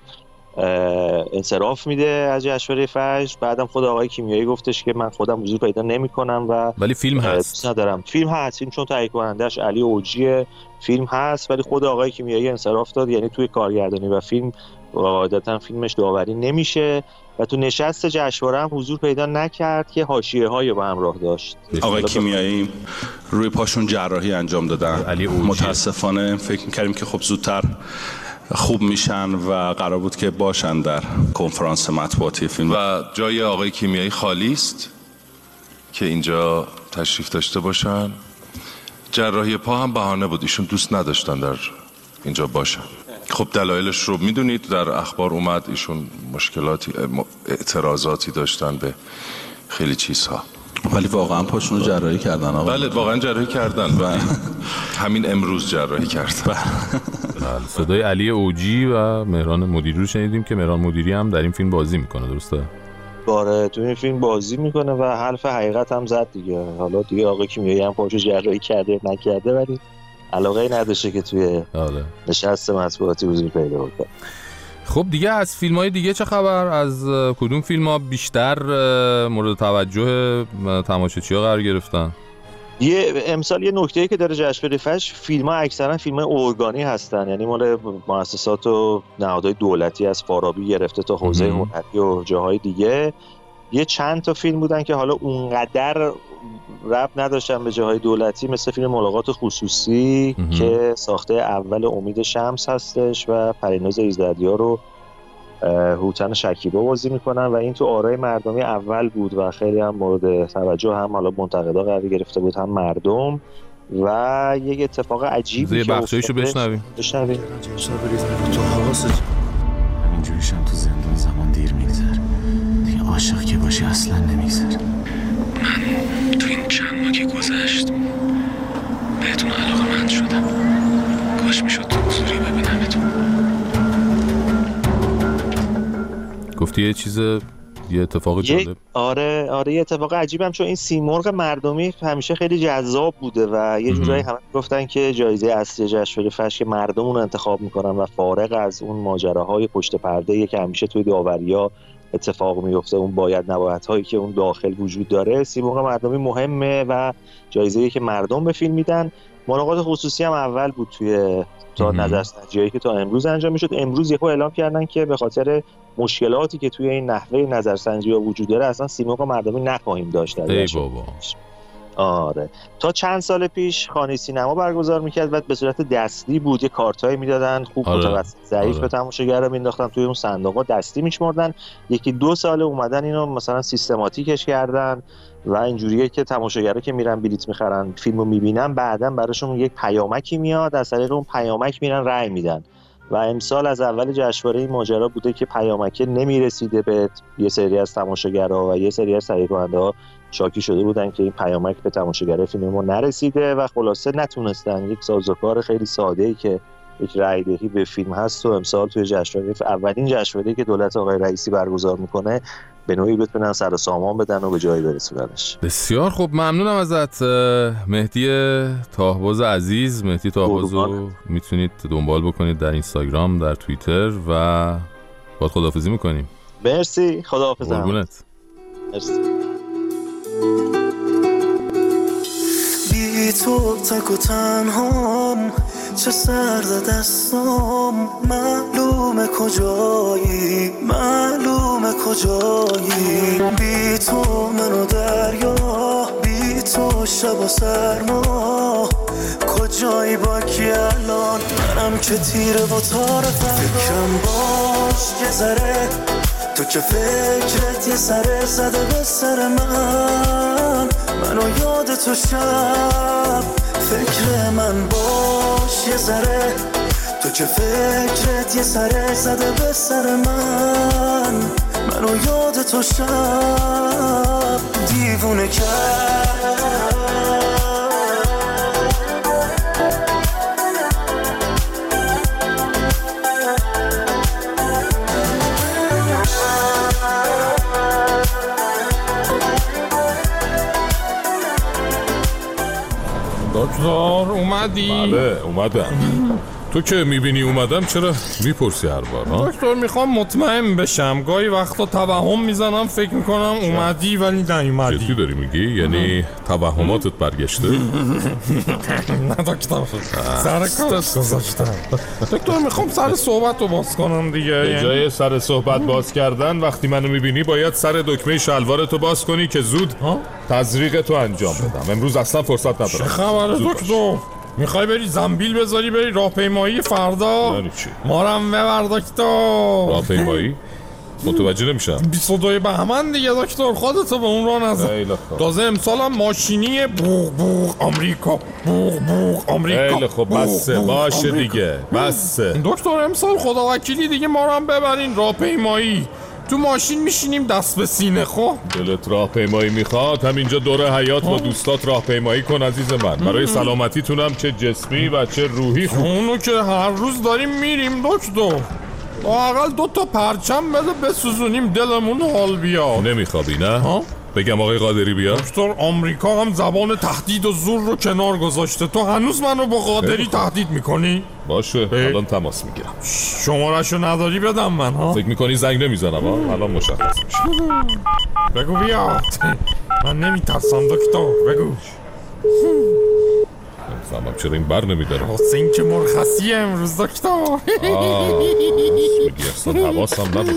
انصراف میده از جشنواره فجر. بعدم خود آقای کیمیایی گفتش که من خودم حضور پیدا نمی‌کنم و ولی فیلم هست ندارم. فیلم هست، فیلم چون تهیه کنندش علی اوجی فیلم هست ولی خود آقای کیمیایی انصراف داد. یعنی توی کارگردانی و فیلم عادتا فیلمش داوری نمیشه و تو نشست جشنواره هم حضور پیدا نکرد که حاشیه‌هایی با همراه داشت. آقای کیمیایی روی پاشون جراحی انجام دادن. متاسفانه فکر می‌کردیم که خب زودتر خوب میشن و قرار بود که باشن در کنفرانس مطبوعاتی فیلم و جای آقای کیمیایی خالی است که اینجا تشریف داشته باشن. جراحی پا هم بهانه بود، ایشون دوست نداشتن در اینجا باشن. خب دلایلش رو میدونید، در اخبار اومد ایشون مشکلاتی اعتراضاتی داشتن به خیلی چیزها. ولی واقعا پاشون رو جراحی کردن آقا. بله واقعا جراحی کردن و همین امروز جراحی کردن. صدای علی اوجی و مهران مدیری رو شنیدیم که مهران مدیری هم در این فیلم بازی میکنه، درسته؟ باره تو این فیلم بازی میکنه و حرف حقیقت هم زد دیگه. حالا دیگه آقا کیمیایی هم پاشو جراحی کرده نکرده ولی علاقه نداشته که توی نشست مطبوعاتی حضور پیدا کنه. خب دیگه از فیلم‌های دیگه چه خبر؟ از کدوم فیلم‌ها بیشتر مورد توجه تماشاچی‌ها قرار گرفتن؟ امسال یه نکته‌ای که داره جشنواره فجر، فیلم‌ها اکثرا فیلم‌های ارگانی هستن، یعنی مال مؤسسات و نهادهای دولتی از فارابی گرفته تا حوزه هنری و جاهای دیگه. یه چند تا فیلم بودن که حالا اونقدر ربط نداشتن به جاهای دولتی، مثل فیلم ملاقات خصوصی که ساخته اول امید شمس هستش و پریناز ایزدیار رو هوتن شکیبا بازی میکنن و این تو آرای مردمی اول بود و خیلی هم مورد توجه هم حالا منتقدا قرار گرفته بود هم مردم. و یک اتفاق عجیبی که بخشایشو بشنویم. تو حواست همینجوریش هم تو زندان زمان دیر میگذر دیگه، عاشق که باشی اصلا نمیگذر. من تو این چند ماه که گذشت بهتون علاقه‌مند شدم، کاش میشد تو حضوری ببینمتون. گفتی یه اتفاق جالب. آره یه اتفاق عجیبم، چون این سیمرغ مردمی همیشه خیلی جذاب بوده و یه جورایی همه گفتن که جایزه اصلی جشنواره فجر که مردمون رو انتخاب میکنن و فارغ از اون ماجراهای پشت پرده که همیشه توی داوریا اتفاق میفته، اون باید نبایدهایی که اون داخل وجود داره، سیمرغ مردمی مهمه و جایزه‌ای که مردم به فیلم میدن. ملاقات خصوصی هم اول بود توی تا نظرسنجی‌هایی که تا امروز انجام میشد. امروز یهو اعلام کردن که به خاطر مشکلاتی که توی این نحوه نظرسنجی‌ها وجود داره اصلا سیمرغ مردمی نخواهیم داشت. ای بابا. آره تا چند سال پیش خانه سینما برگزار میکرد و به صورت دستی بود، یه کارتایی میدادن خوب متوسط ضعیف به تماشاگر مینداختن توی اون صندوق‌ها دستی میشمردن. یکی دو سال اومدن اینو مثلا سیستماتیکش کردن و اینجوریه که تماشاگرها که میرن بلیت میخرن فیلمو میبینن، بعداً براشون یک پیامکی میاد، از طریق اون پیامک میرن رأی میدن. و امسال از اول جشنواره این ماجرا بوده که پیامک نمیرسیده به یه سری از تماشاگرها و یه سری از تهیه کننده‌ها شاکی شده بودن که این پیامک به تماشاگر فیلم نرسیده و خلاصه نتونستن یک سازوکار خیلی ساده‌ای که یک رأی دهی به فیلم هست و امسال توی جشنواره، اولین جشنواره‌ای که دولت آقای رئیسی برگزار میکنه، به نوعی بتونن سر و سامان بدن و به جایی برسوننش. بسیار خوب، ممنونم ازت مهدی تاهباز عزیز. مهدی تاهباز رو میتونید دنبال بکنید در اینستاگرام، در توییتر و باید خداحافظی میکنیم. مرسی، خداحافظ. قربونت. مرسی. بی تو تک و تنهام، چه سرد دستام، معلومه کجایی، معلومه کجایی. بی تو منو دریا، بی تو شب و سرما، کجایی با کی الان؟ منم که تیره و تار فکرم باش یه ذره، تو که فکرت یه سره زده به سر منو یاد تو شب، فکر من باش یه ذره، تو که فکرت یه سره زده به سر منو یاد تو شب، دیوونه کرد. دکتر اومدی؟ بله اومدم. تو که میبینی اومدم چرا میپرسی هر بار؟ دکتر میخوام مطمئن بشم، گاهی وقتا توهم میزنم فکر میکنم اومدی ولی نیومدی. جدی داری میگی؟ یعنی توهماتت برگشته؟ نه دکتر، سر کارت گذاشتم. دکتر میخوام سر صحبت رو باز کنم دیگه. به جای سر صحبت باز کردن وقتی منو میبینی باید سر دکمه شلوارتو باز کنی که زود تزریق تو انجام بدم. امروز اصلا فرصت ندارم. چه خبره دکتر؟ میخوای بری زنبیل بذاری بری راهپیمایی فردا؟ یعنی چی؟ مارم ببر دکتر. راهپیمایی؟ متوجه نمیشم. 22 بهمن دیگه دکتر، خودتو به اون راه نزن. تازه امسالم ماشینی بوغ بوغ آمریکا، بوغ بوغ آمریکا. خیلی خب بسه، باشه دیگه بسه. دکتر امسال خدا وکیلی دیگه مارم ببرین راهپیمایی تو ماشین میشینیم دست به سینه. خب دلت راهپیمایی میخواد همینجا دور حیاط با دوستات راهپیمایی کن عزیز من. برای سلامتیتونم چه جسمی و چه روحی خوب. اونو که هر روز داریم میریم دکتر. لااقل 2 تا پرچم بده بسوزونیم دلمون حال بیا. نمیخوابی نه؟ بگم آقای قادری بیا. دکتر آمریکا هم زبان تهدید و زور رو کنار گذاشته. تو هنوز منو با قادری تهدید میکنی؟ باشه الان تماس میگیرم. شماره‌شو نداری بدم من ها؟ فکر میکنی زنگ نمیزنم ها؟ الان مشخص میشه. بگو بیا. من نمیترسم دکتر. بگو. نمیفهمم چرا این بر نمیداره. حسین که مرخصیه امروز دکتر. بگی اصلا حواسم نبود.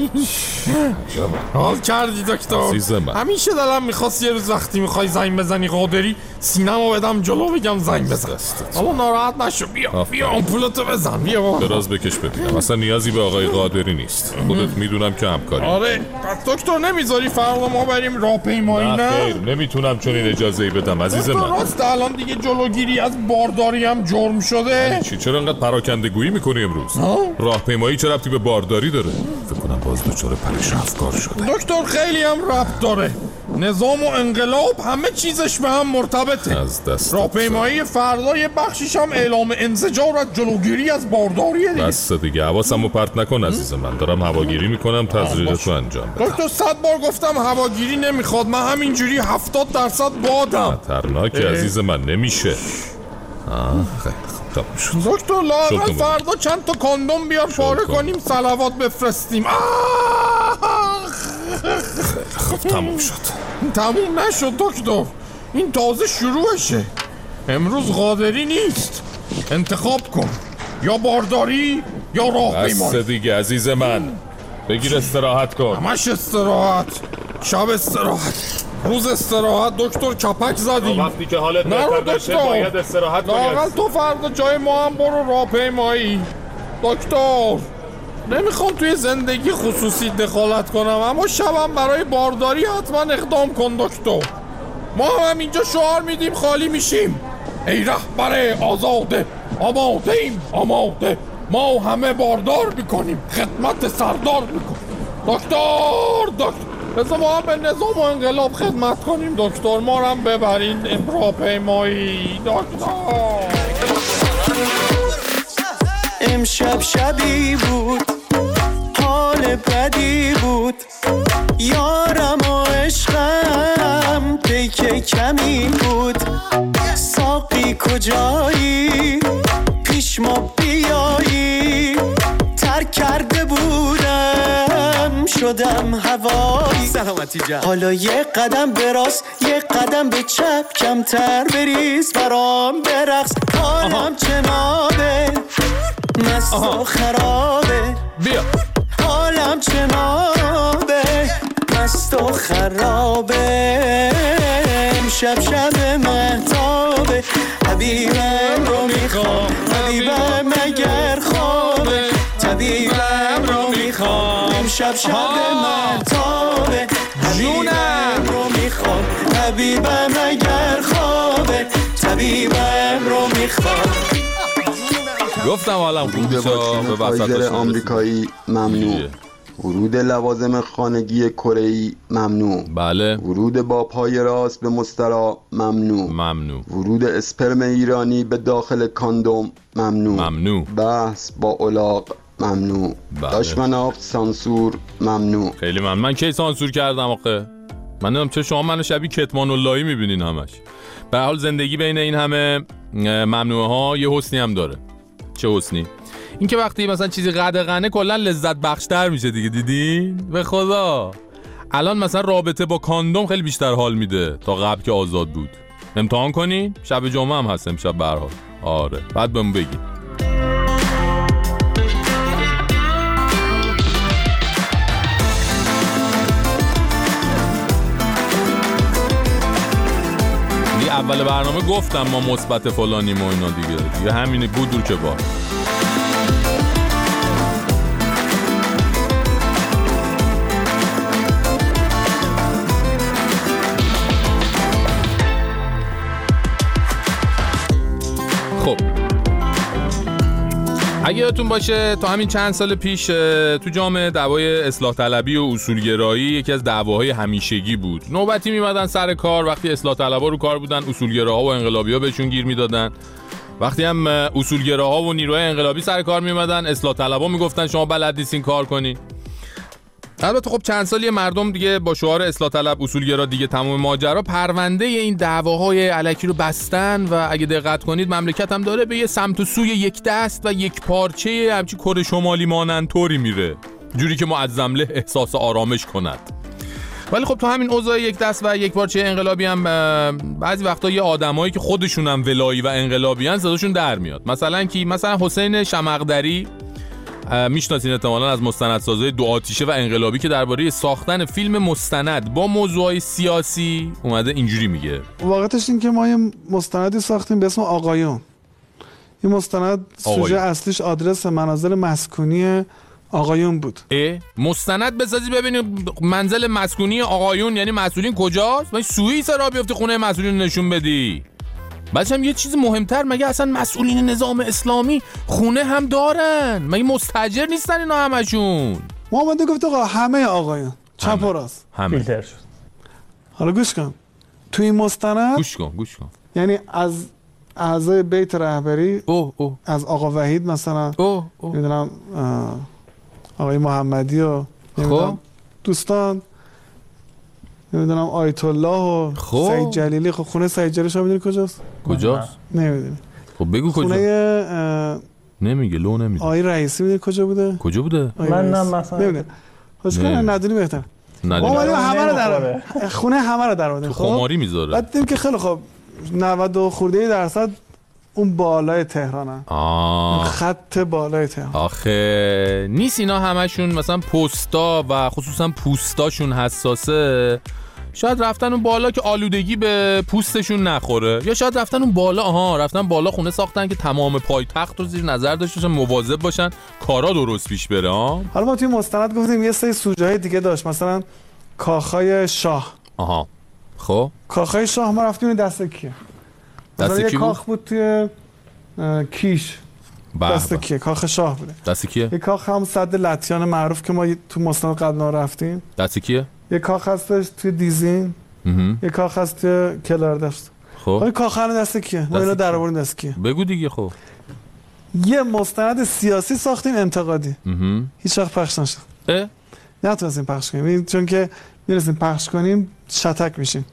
حال کردی دکتر. همیشه دلم میخواست یه روز وقتی میخوای زنگ بزنی قادری سینمو بدم جلو بگم زنگ بزن. حالا ناراحت نشو. بیا آمپولتو بزن. بیا دراز بکش ببینم. اصلا نیازی به آقای قادری نیست. خودت میدونم که همکاری. آره دکتر نمیذاری فردا ما بریم راهپیمایی؟ نه خیر نمیتونم چون این اجازه‌ای بدم عزیز من. راست الان دیگه جلوگیری از بارداری هم جرم شده. چی چرا انقدر پراکندگویی میکنی امروز؟ راهپیمایی چه ربطی به بارداری داره؟ فکر کنم باز دچار پریش افکار شده. دکتر خیلی هم ربط داره. نظام و انقلاب همه چیزش به هم مرتبطه. از دست راهپیمایی فردا یه بخشیش هم اعلام انزجار از جلوگیری از بارداریه دیگه. بس دیگه حواسمو پرت نکن عزیز من. دارم هواگیری میکنم تزریقتو انجام بدم. دکتر 100 بار گفتم هواگیری نمیخواد. من همینجوری 70% بادم. خطرناک عزیز من نمیشه. خیلی خوب دکتر لااقل فردا چند تا کاندوم بیار پاره کنیم صلوات بفرستیم. خب تموم شد. تموم نشد دکتر. این تازه شروعشه. امروز قادری نیست. انتخاب کن. یا بارداری یا راهپیمایی. بس دیگه عزیز من. بگیر استراحت کن. همش استراحت. شب استراحت. روز استراحت دکتر کپک زدیم. وقتی که حالت بهتر نشه باید استراحت کنی. لااقل تو فردا جای ما هم برو راهپیمایی. دکتر نمیخوام توی زندگی خصوصی دخالت کنم اما شبم برای بارداری حتما اقدام کن دکتر. ما هم اینجا شعار میدیم خالی میشیم. ای رهبر آزاده آماده ایم آماده. ما همه باردار میکنیم خدمت سردار میکنیم. دکتر بذار ما هم به نظام و انقلاب خدمت کنیم دکتر. ما هم ببرین راهپیمایی دکتر. امشب شبی بود حال بدی بود یارم و عشقم پیک کمی بود. ساقی کجایی پیش ما بیایی ترک کرده بودم شدم هوایی. سلامتی جان. حالا یه قدم به راست یه قدم به چپ کمتر بریز برام برقص. حالم چنابه مست و خرابه. بیا حالم چنابه مست و خرابه. امشب شب مهتابه حبیبم رو میخوام. حبیبم اگر خوابه طبیبم رو میخوام. امشب شب مهتابه حبیبم رو میخوام. حبیبم اگر خوابه طبیبم رو میخوام. گفتم حالم ورود با فایزر آمریکایی ممنوع. ورود لوازم خانگی کره‌ای ممنوع. بله. ورود با پای راست به مستراح ممنوع. ورود اسپرم ایرانی به داخل کاندوم ممنوع. بحث با الاغ ممنوع. دشمناف سانسور ممنوع. خیلی من کی سانسور کردم آخه؟ من نمیدونم چه شما منو شبیه کتمان اللهی میبینین همش. به حال زندگی بین این همه ممنوعه ها یه حسنی هم داره. چه حسنی؟ این که وقتی مثلا چیزی قدغنه کلا لذت بخشتر میشه دیگه. دیدین؟ به خدا الان مثلا رابطه با کاندوم خیلی بیشتر حال میده تا قبل که آزاد بود. امتحان کنین. شب جمعه هم هست امشب به هر حال. آره بعد بهم بگین. اول برنامه گفتم ما مثبت فلانیم و اینا دیگه همینه بود دور که با. خب اگه یادتون باشه تا همین چند سال پیش تو جامعه دعوای اصلاح طلبی و اصولگرایی یکی از دعواهای همیشگی بود. نوبتی میمدن سر کار، وقتی اصلاح طلبا رو کار بودن اصولگراها و انقلابی‌ها بهشون گیر میدادن. وقتی هم اصولگراها و نیروهای انقلابی سر کار میمدن اصلاح طلبا میگفتن شما بلد نیستین کار کنین. البته خب چند سالی مردم دیگه با شعار اصلاح طلب اصولگرا دیگه تمام ماجرا پرونده این دعواهای الکی رو بستن و اگه دقت کنید مملکت هم داره به یه سمت و سوی یک دست و یک پارچه همچی کره شمالی مانند طوری میره، جوری که معظمله احساس آرامش کند. ولی خب تو همین اوضاع یک دست و یک پارچه انقلابی هم بعضی وقتا یه آدمایی که خودشون هم ولایی و انقلابیان صداشون در میاد. مثلا کی؟ مثلا حسین شمقدری، میشناسین احتمالاً از مستندسازهای دو آتیشه و انقلابی که درباره ساختن فیلم مستند با موضوعات سیاسی اومده اینجوری میگه. واقعیتش این که ما یه مستندی ساختیم به اسم آقایون. این مستند سوژه اصلیش آدرس منازل مسکونی آقایون بود. مستند بسازی ببینیم منزل مسکونی آقایون یعنی مسئولین کجاست؟ من سوئیس را بیفتی خونه مسئولین نشون بدی. بعدش هم یه چیز مهمتر، مگه اصلا مسئولین نظام اسلامی خونه هم دارن؟ مگه مستاجر نیستن اینا همشون؟ ما اومده گفت آقا همه آقایون چپ و راست فیلتر شد. حالا گوش کن تو این مستند، گوش کن یعنی از اعضای بیت رهبری از آقا وحید مثلا نمیدونم آقای محمدی و نمیدونم دوستان نمیدونم آیت الله و سید جلیلی. خب خونه سید جلیلی شما میدونی کجاست؟ نمیدونی. خب بگو کجا. خونه نمیگه، لو نمیده. آقای رئیسی میدونی کجا بوده؟ من نه مثلا نمیدونم. خوشگل ندونی بهتر. ما ولی همه رو در خونه همه رو در آورد. تو خماری میذاره. بعد دیدیم که خیلی خوب 90% اون بالای تهرانن. خط بالای تهران. آخه نیست اینا همشون مثلا پستا و خصوصا پوستاشون حساسه. شاید رفتن اون بالا که آلودگی به پوستشون نخوره، یا شاید رفتن اون بالا رفتن بالا خونه ساختن که تمام پایتخت رو زیر نظر داشته باشن، مواظب باشن کارا درست پیش بره. حالا ما توی مستند گفتیم یه سری سوژه‌های دیگه داشت، مثلا کاخای شاه. خب کاخای شاه ما رفتیم دست کیه؟ دست کی یه کاخ بود توی کیش. دست کیه؟ کاخ شاه بوده. دست کیه؟ یه کاخ هم صد لطیان معروف که ما تو مستند قبلا رفتیم. دست کیه؟ یه کاخ هستش توی دیزین. یه کاخ هست توی کلاردشت. خب کاخ الان دست کیه؟ ما اینو در آوردیم دست کیه؟ بگو دیگه. خب یه مستند سیاسی ساختیم انتقادی. هیچ وقت پخش نشد. نتونستیم پخش کنیم چون که میرسیم پخش کنیم شتک میشیم.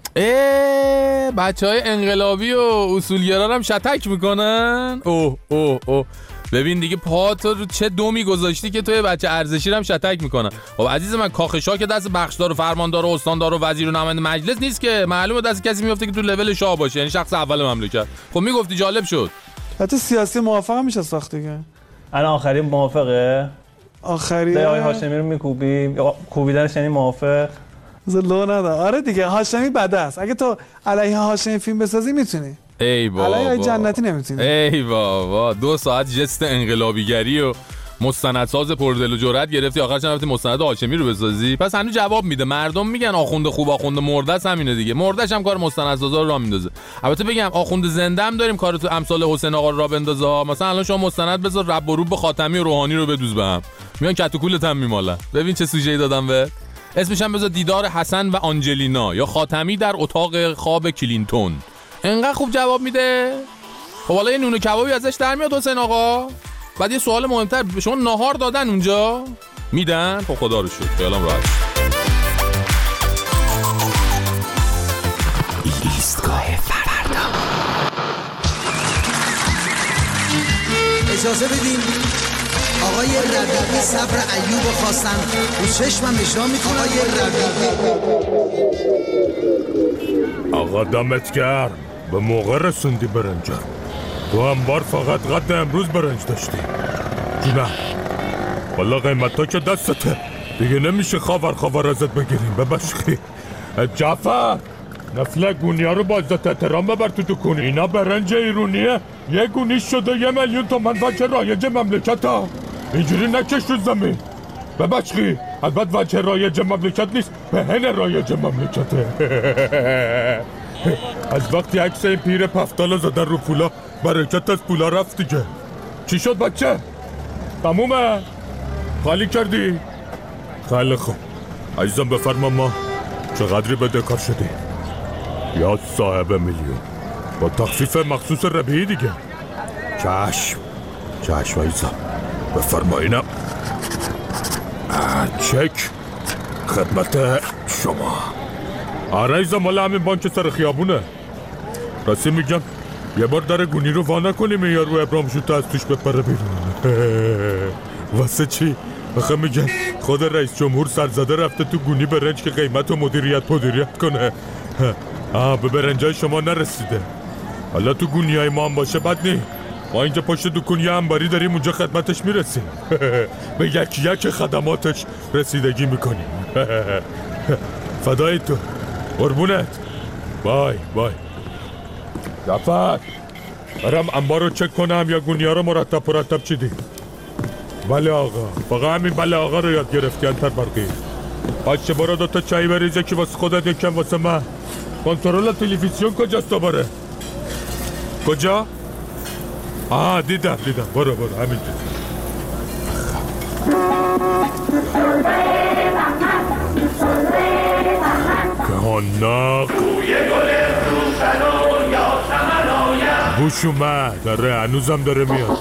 بچهای انقلابی و اصولگرا هم شتک میکنن. ببین دیگه پاتو رو چه دومی گذاشتی که توی بچه ارزشی هم شتک میکنن. خب عزیز من، کاخ شاه که دست بخشدار و فرماندار و استاندار و وزیر و نماینده مجلس نیست که، معلومه دست کسی میفته که تو لول شاه باشه، یعنی شخص اول مملکت. خب میگفتی جالب شد. حتی سیاسی موافق هم میشه ساخت دیگه. الان آخری موافقه؟ آخری آقای هاشمی رو میکوبیم، کوبیدنش یعنی موافق؟ لو نداره. آره دیگه هاشمی بده است. اگه تو علیه هاشمی فیلم بسازی میتونی. ای بابا علیه جنتی نمیتونی. ای بابا 2 ساعت جست انقلابیگری و مستندساز پردل و جرأت گرفتی، آخرش رفتی مستند هاشمی رو بسازی. پس هنوز جواب میده. مردم میگن آخوند خوب آخوند مرده است، همینه دیگه. مردهش هم کار مستندسازا رو راه میندازه. البته بگم آخوند زنده هم داریم کارو تو امثال حسین آقا رو راه بندازه. مثلا الان شما مستند بذار رب و روب خاتمی و روحانی رو بدوز بهم، میان کتوکولت هم میمالن. ببین چه سوژه‌ای دادم به اسمش هم بذار دیدار حسن و آنجلینا یا خاتمی در اتاق خواب کلینتون. انقدر خوب جواب میده. خب حالا یه نون و کبابی ازش در میاد حسین آقا. بعد یه سوال مهمتر، به شما ناهار دادن اونجا؟ میدن؟ خب خدا رو شکر، خیالم راحت. ایستگاه فردا. اجازه بدین آقای ربیعی صبر ایوب خواستن و چشمم اشرا میکنه. آقای ربیعی آقا دمت گرم، به موقع رسوندی برنجم. تو انبار فقط قد امروز برنج داشتی. جونم والا قیمت ها که دستته دیگه، نمیشه خاور ازت بگیریم. ببشخی جعفر، نفل گونی ها رو با عزت احترام ببر تو دکونی. اینا برنج ایرونیه، یه گونی شده 1 میلیون تومن وجه رایج مملکت ها. اینجوری نکش رو زمین. ببشخی البته وجه رایج مملکت نیست، بهن رایج مملکته. از وقتی عکس این پیر پفتالا زدن رو پولا، برکت از پولا رفت دیگه. چی شد بچه؟ تمومه؟ خالی کردی؟ خیلی خوب عزیزم بفرما ما چقدری بدهکار شدی؟ یا صاحب میلیون با تخفیف مخصوص ربیعی دیگه. چشم عزیزم بفرما اینم چک خدمت شما. آره عزیزم مال همین بانک سر خیابونه. راستی میگم یه بار در گونی رو وا نکنیم یا رو ابرام شوته از توش بپره بیرون. واسه چی؟ آخه میگن خود رئیس جمهور سرزده رفته تو گونی برنج که قیمت و مدیریت کنه. به برنجای شما نرسیده. حالا تو گونی های ما هم باشه بد نی. ما اینجا پشت دکونی انباری داریم اونجا خدمتش میرسیم. به یک خدماتش رسیدگی میکنیم. فدای تو قربونت. بای جعفر برم انبار رو چک کنم یا گونی ها رو مرتب چیدی؟ بله آقا فقط همین بله آقا رو یاد گرفتی انتر برقی. باشه برو 2 تا چای بریزه که واسه خودت یکم واسه من. کنترل تلویزیون کجاست دوباره؟ کجا؟ دیدم برو همینجا. کهاناق بوش اومد. داره هنوزم داره میاد.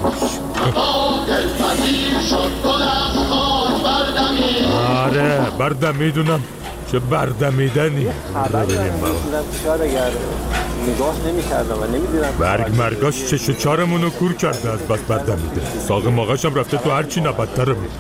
آره بردم میدونم چه بردمیدنی. نگاه نمی‌کردم و نمی‌دیدم برگ مرگاش چش و چارمونو کور کرده از بس بردمیده. ساق ماغاش هم رفته تو هرچی نبدتره بود.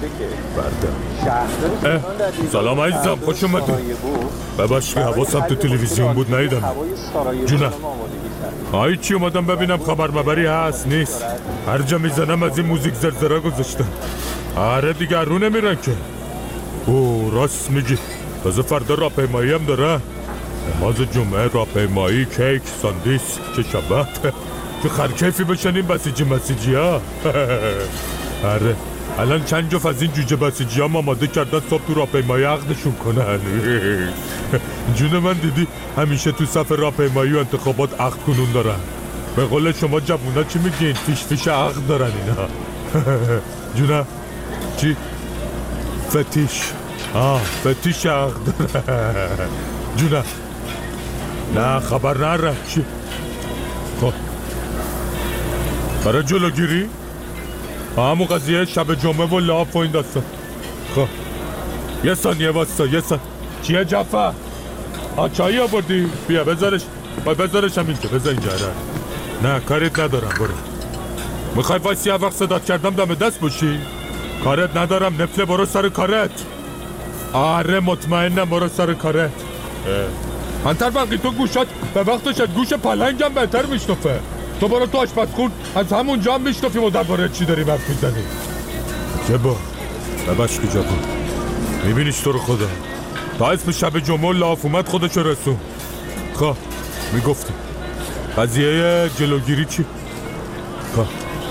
بردم. سلام عزیزم خوش اومدی. ببخشید حواسم تو تلویزیون بود ندیدم. جونم چی اومدم ببینم خبر مبری هست نیست. هر جا میزنم از این موزیک زرزرا گذاشتن. آره دیگه رو نمیرن که. راست میگی. تازه فردا راهپیمایی هم داره. نماز جمعه راهپیمایی کیک ساندویچ چه شبه تو خرکیفی بشنیم بسیجی ها. آره الان چند جفت از این جوجه بسیجی ها آماده کردن صبح تو راهپیمایی عقدشون کنن. جون من دیدی همیشه تو صف راهپیمایی و انتخابات عقد کنون دارن. به قول شما جوونا چی میگین؟ فیش عقد دارن اینا. جونه چی؟ فتیش عقد دارن. جونه نه خبر نره چی؟ خب برای جلوگیری؟ همون قضیه شب جمعه و لاف و این داستان. خب یه ثانیه واستا چیه جعفر؟ چایی آوردی؟ بیا بذارش هم اینجا بذار اینجا. نه کاریت ندارم برو. میخوای واسه یه وقت صدات کردم دم دست باشی؟ کارت ندارم نفله برو سر کارت. آره مطمئنم برو سر کارت. انتر برقی تو گوشات به وقتش از گوش پلنگم بهتر میشنفه. تو برو تو آشپزخون از همونجا هم میشنفیم و درباره چی داریم حرف میزنیم. جبا ببخش که جبا میبینیش تو رو خدا تا اسم شب جمعه لاف اومد خودشو رسون. خواه میگفتیم قضیه جلوگیری چی؟ خواه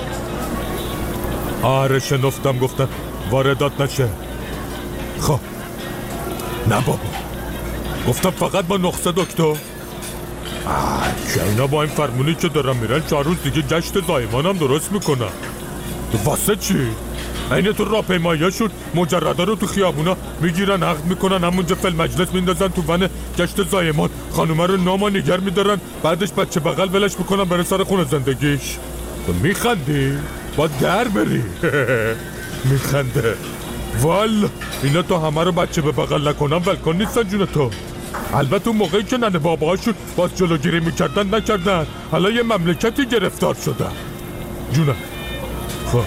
آره شنفتم گفتن واردات نشه. خواه نه بابا گفتم فقط با نقصه دکتر. که اینا با این فرمونی که دارم میرن 4 روز دیگه جشن زایمان هم درست میکنن. واسه چی؟ اینه تو راهپیمایی‌هاشون مجردا رو تو خیابونا میگیرن عقد میکنن همونجا فل مجلس میندازن تو ون جشن زایمان. خانومه رو ناما نگر میدارن بعدش بچه بغل ولش میکنن بره سر خونه زندگیش. تو میخندی؟ با در بری. میخنده والا اینا تو همه رو بچه به بغل نکنن ولکن نیستن جون تو. البته اون موقعی که ننه باباهاشون باز جلوگیری میکردن نکردن حالا یه مملکتی گرفتار شدن. جونه خب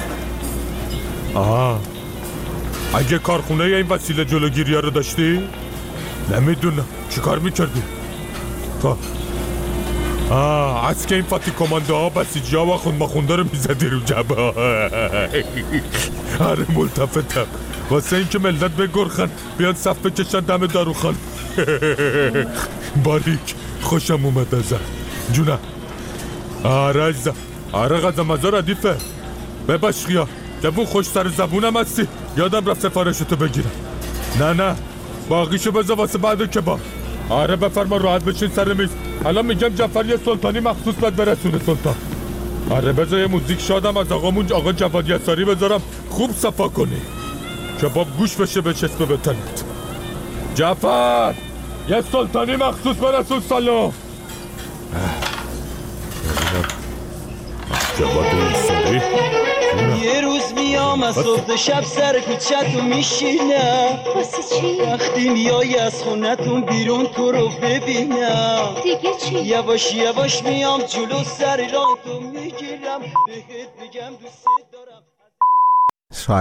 اگه کارخونه این وسیله جلوگیری ها رو داشتی؟ نمیدونم چی کار میکردی؟ خب از که این فاتی کمانده ها بسیجی ها و خونده رو میزدی رو جبه. آره ملتفتم واسه این که ملت بگرخن بیان صف بکشن دم داروخان. باریک خوشم اومد ازم جونه. آره عزیزم آره غذا مزا ردیفه. بباش خیا جبون خوش سر زبونم هستی یادم رفت سفارشتو بگیرم. نه باقیشو بذار واسه بعد کباب. آره بفرما راحت بشین سر میز. الان میگم جعفر یه سلطانی مخصوص باید برسونه سلطان. آره بذار یه موزیک شادم از آقا جواد یساری بذارم خوب صفا کنی کباب گوش بشه به چسب به تنت. جعفر یه سلطانی مخصوص به رسول سلام. جواد یساری یه روز میام از صبح شب سر کوچه‌تون میشینم واسه چی؟ وقتی میای از خونتون بیرون تو رو ببینم دیگه چی؟ یواش یواش میام جلو سر راهتون میگیرم بهت میگم دوست دارم.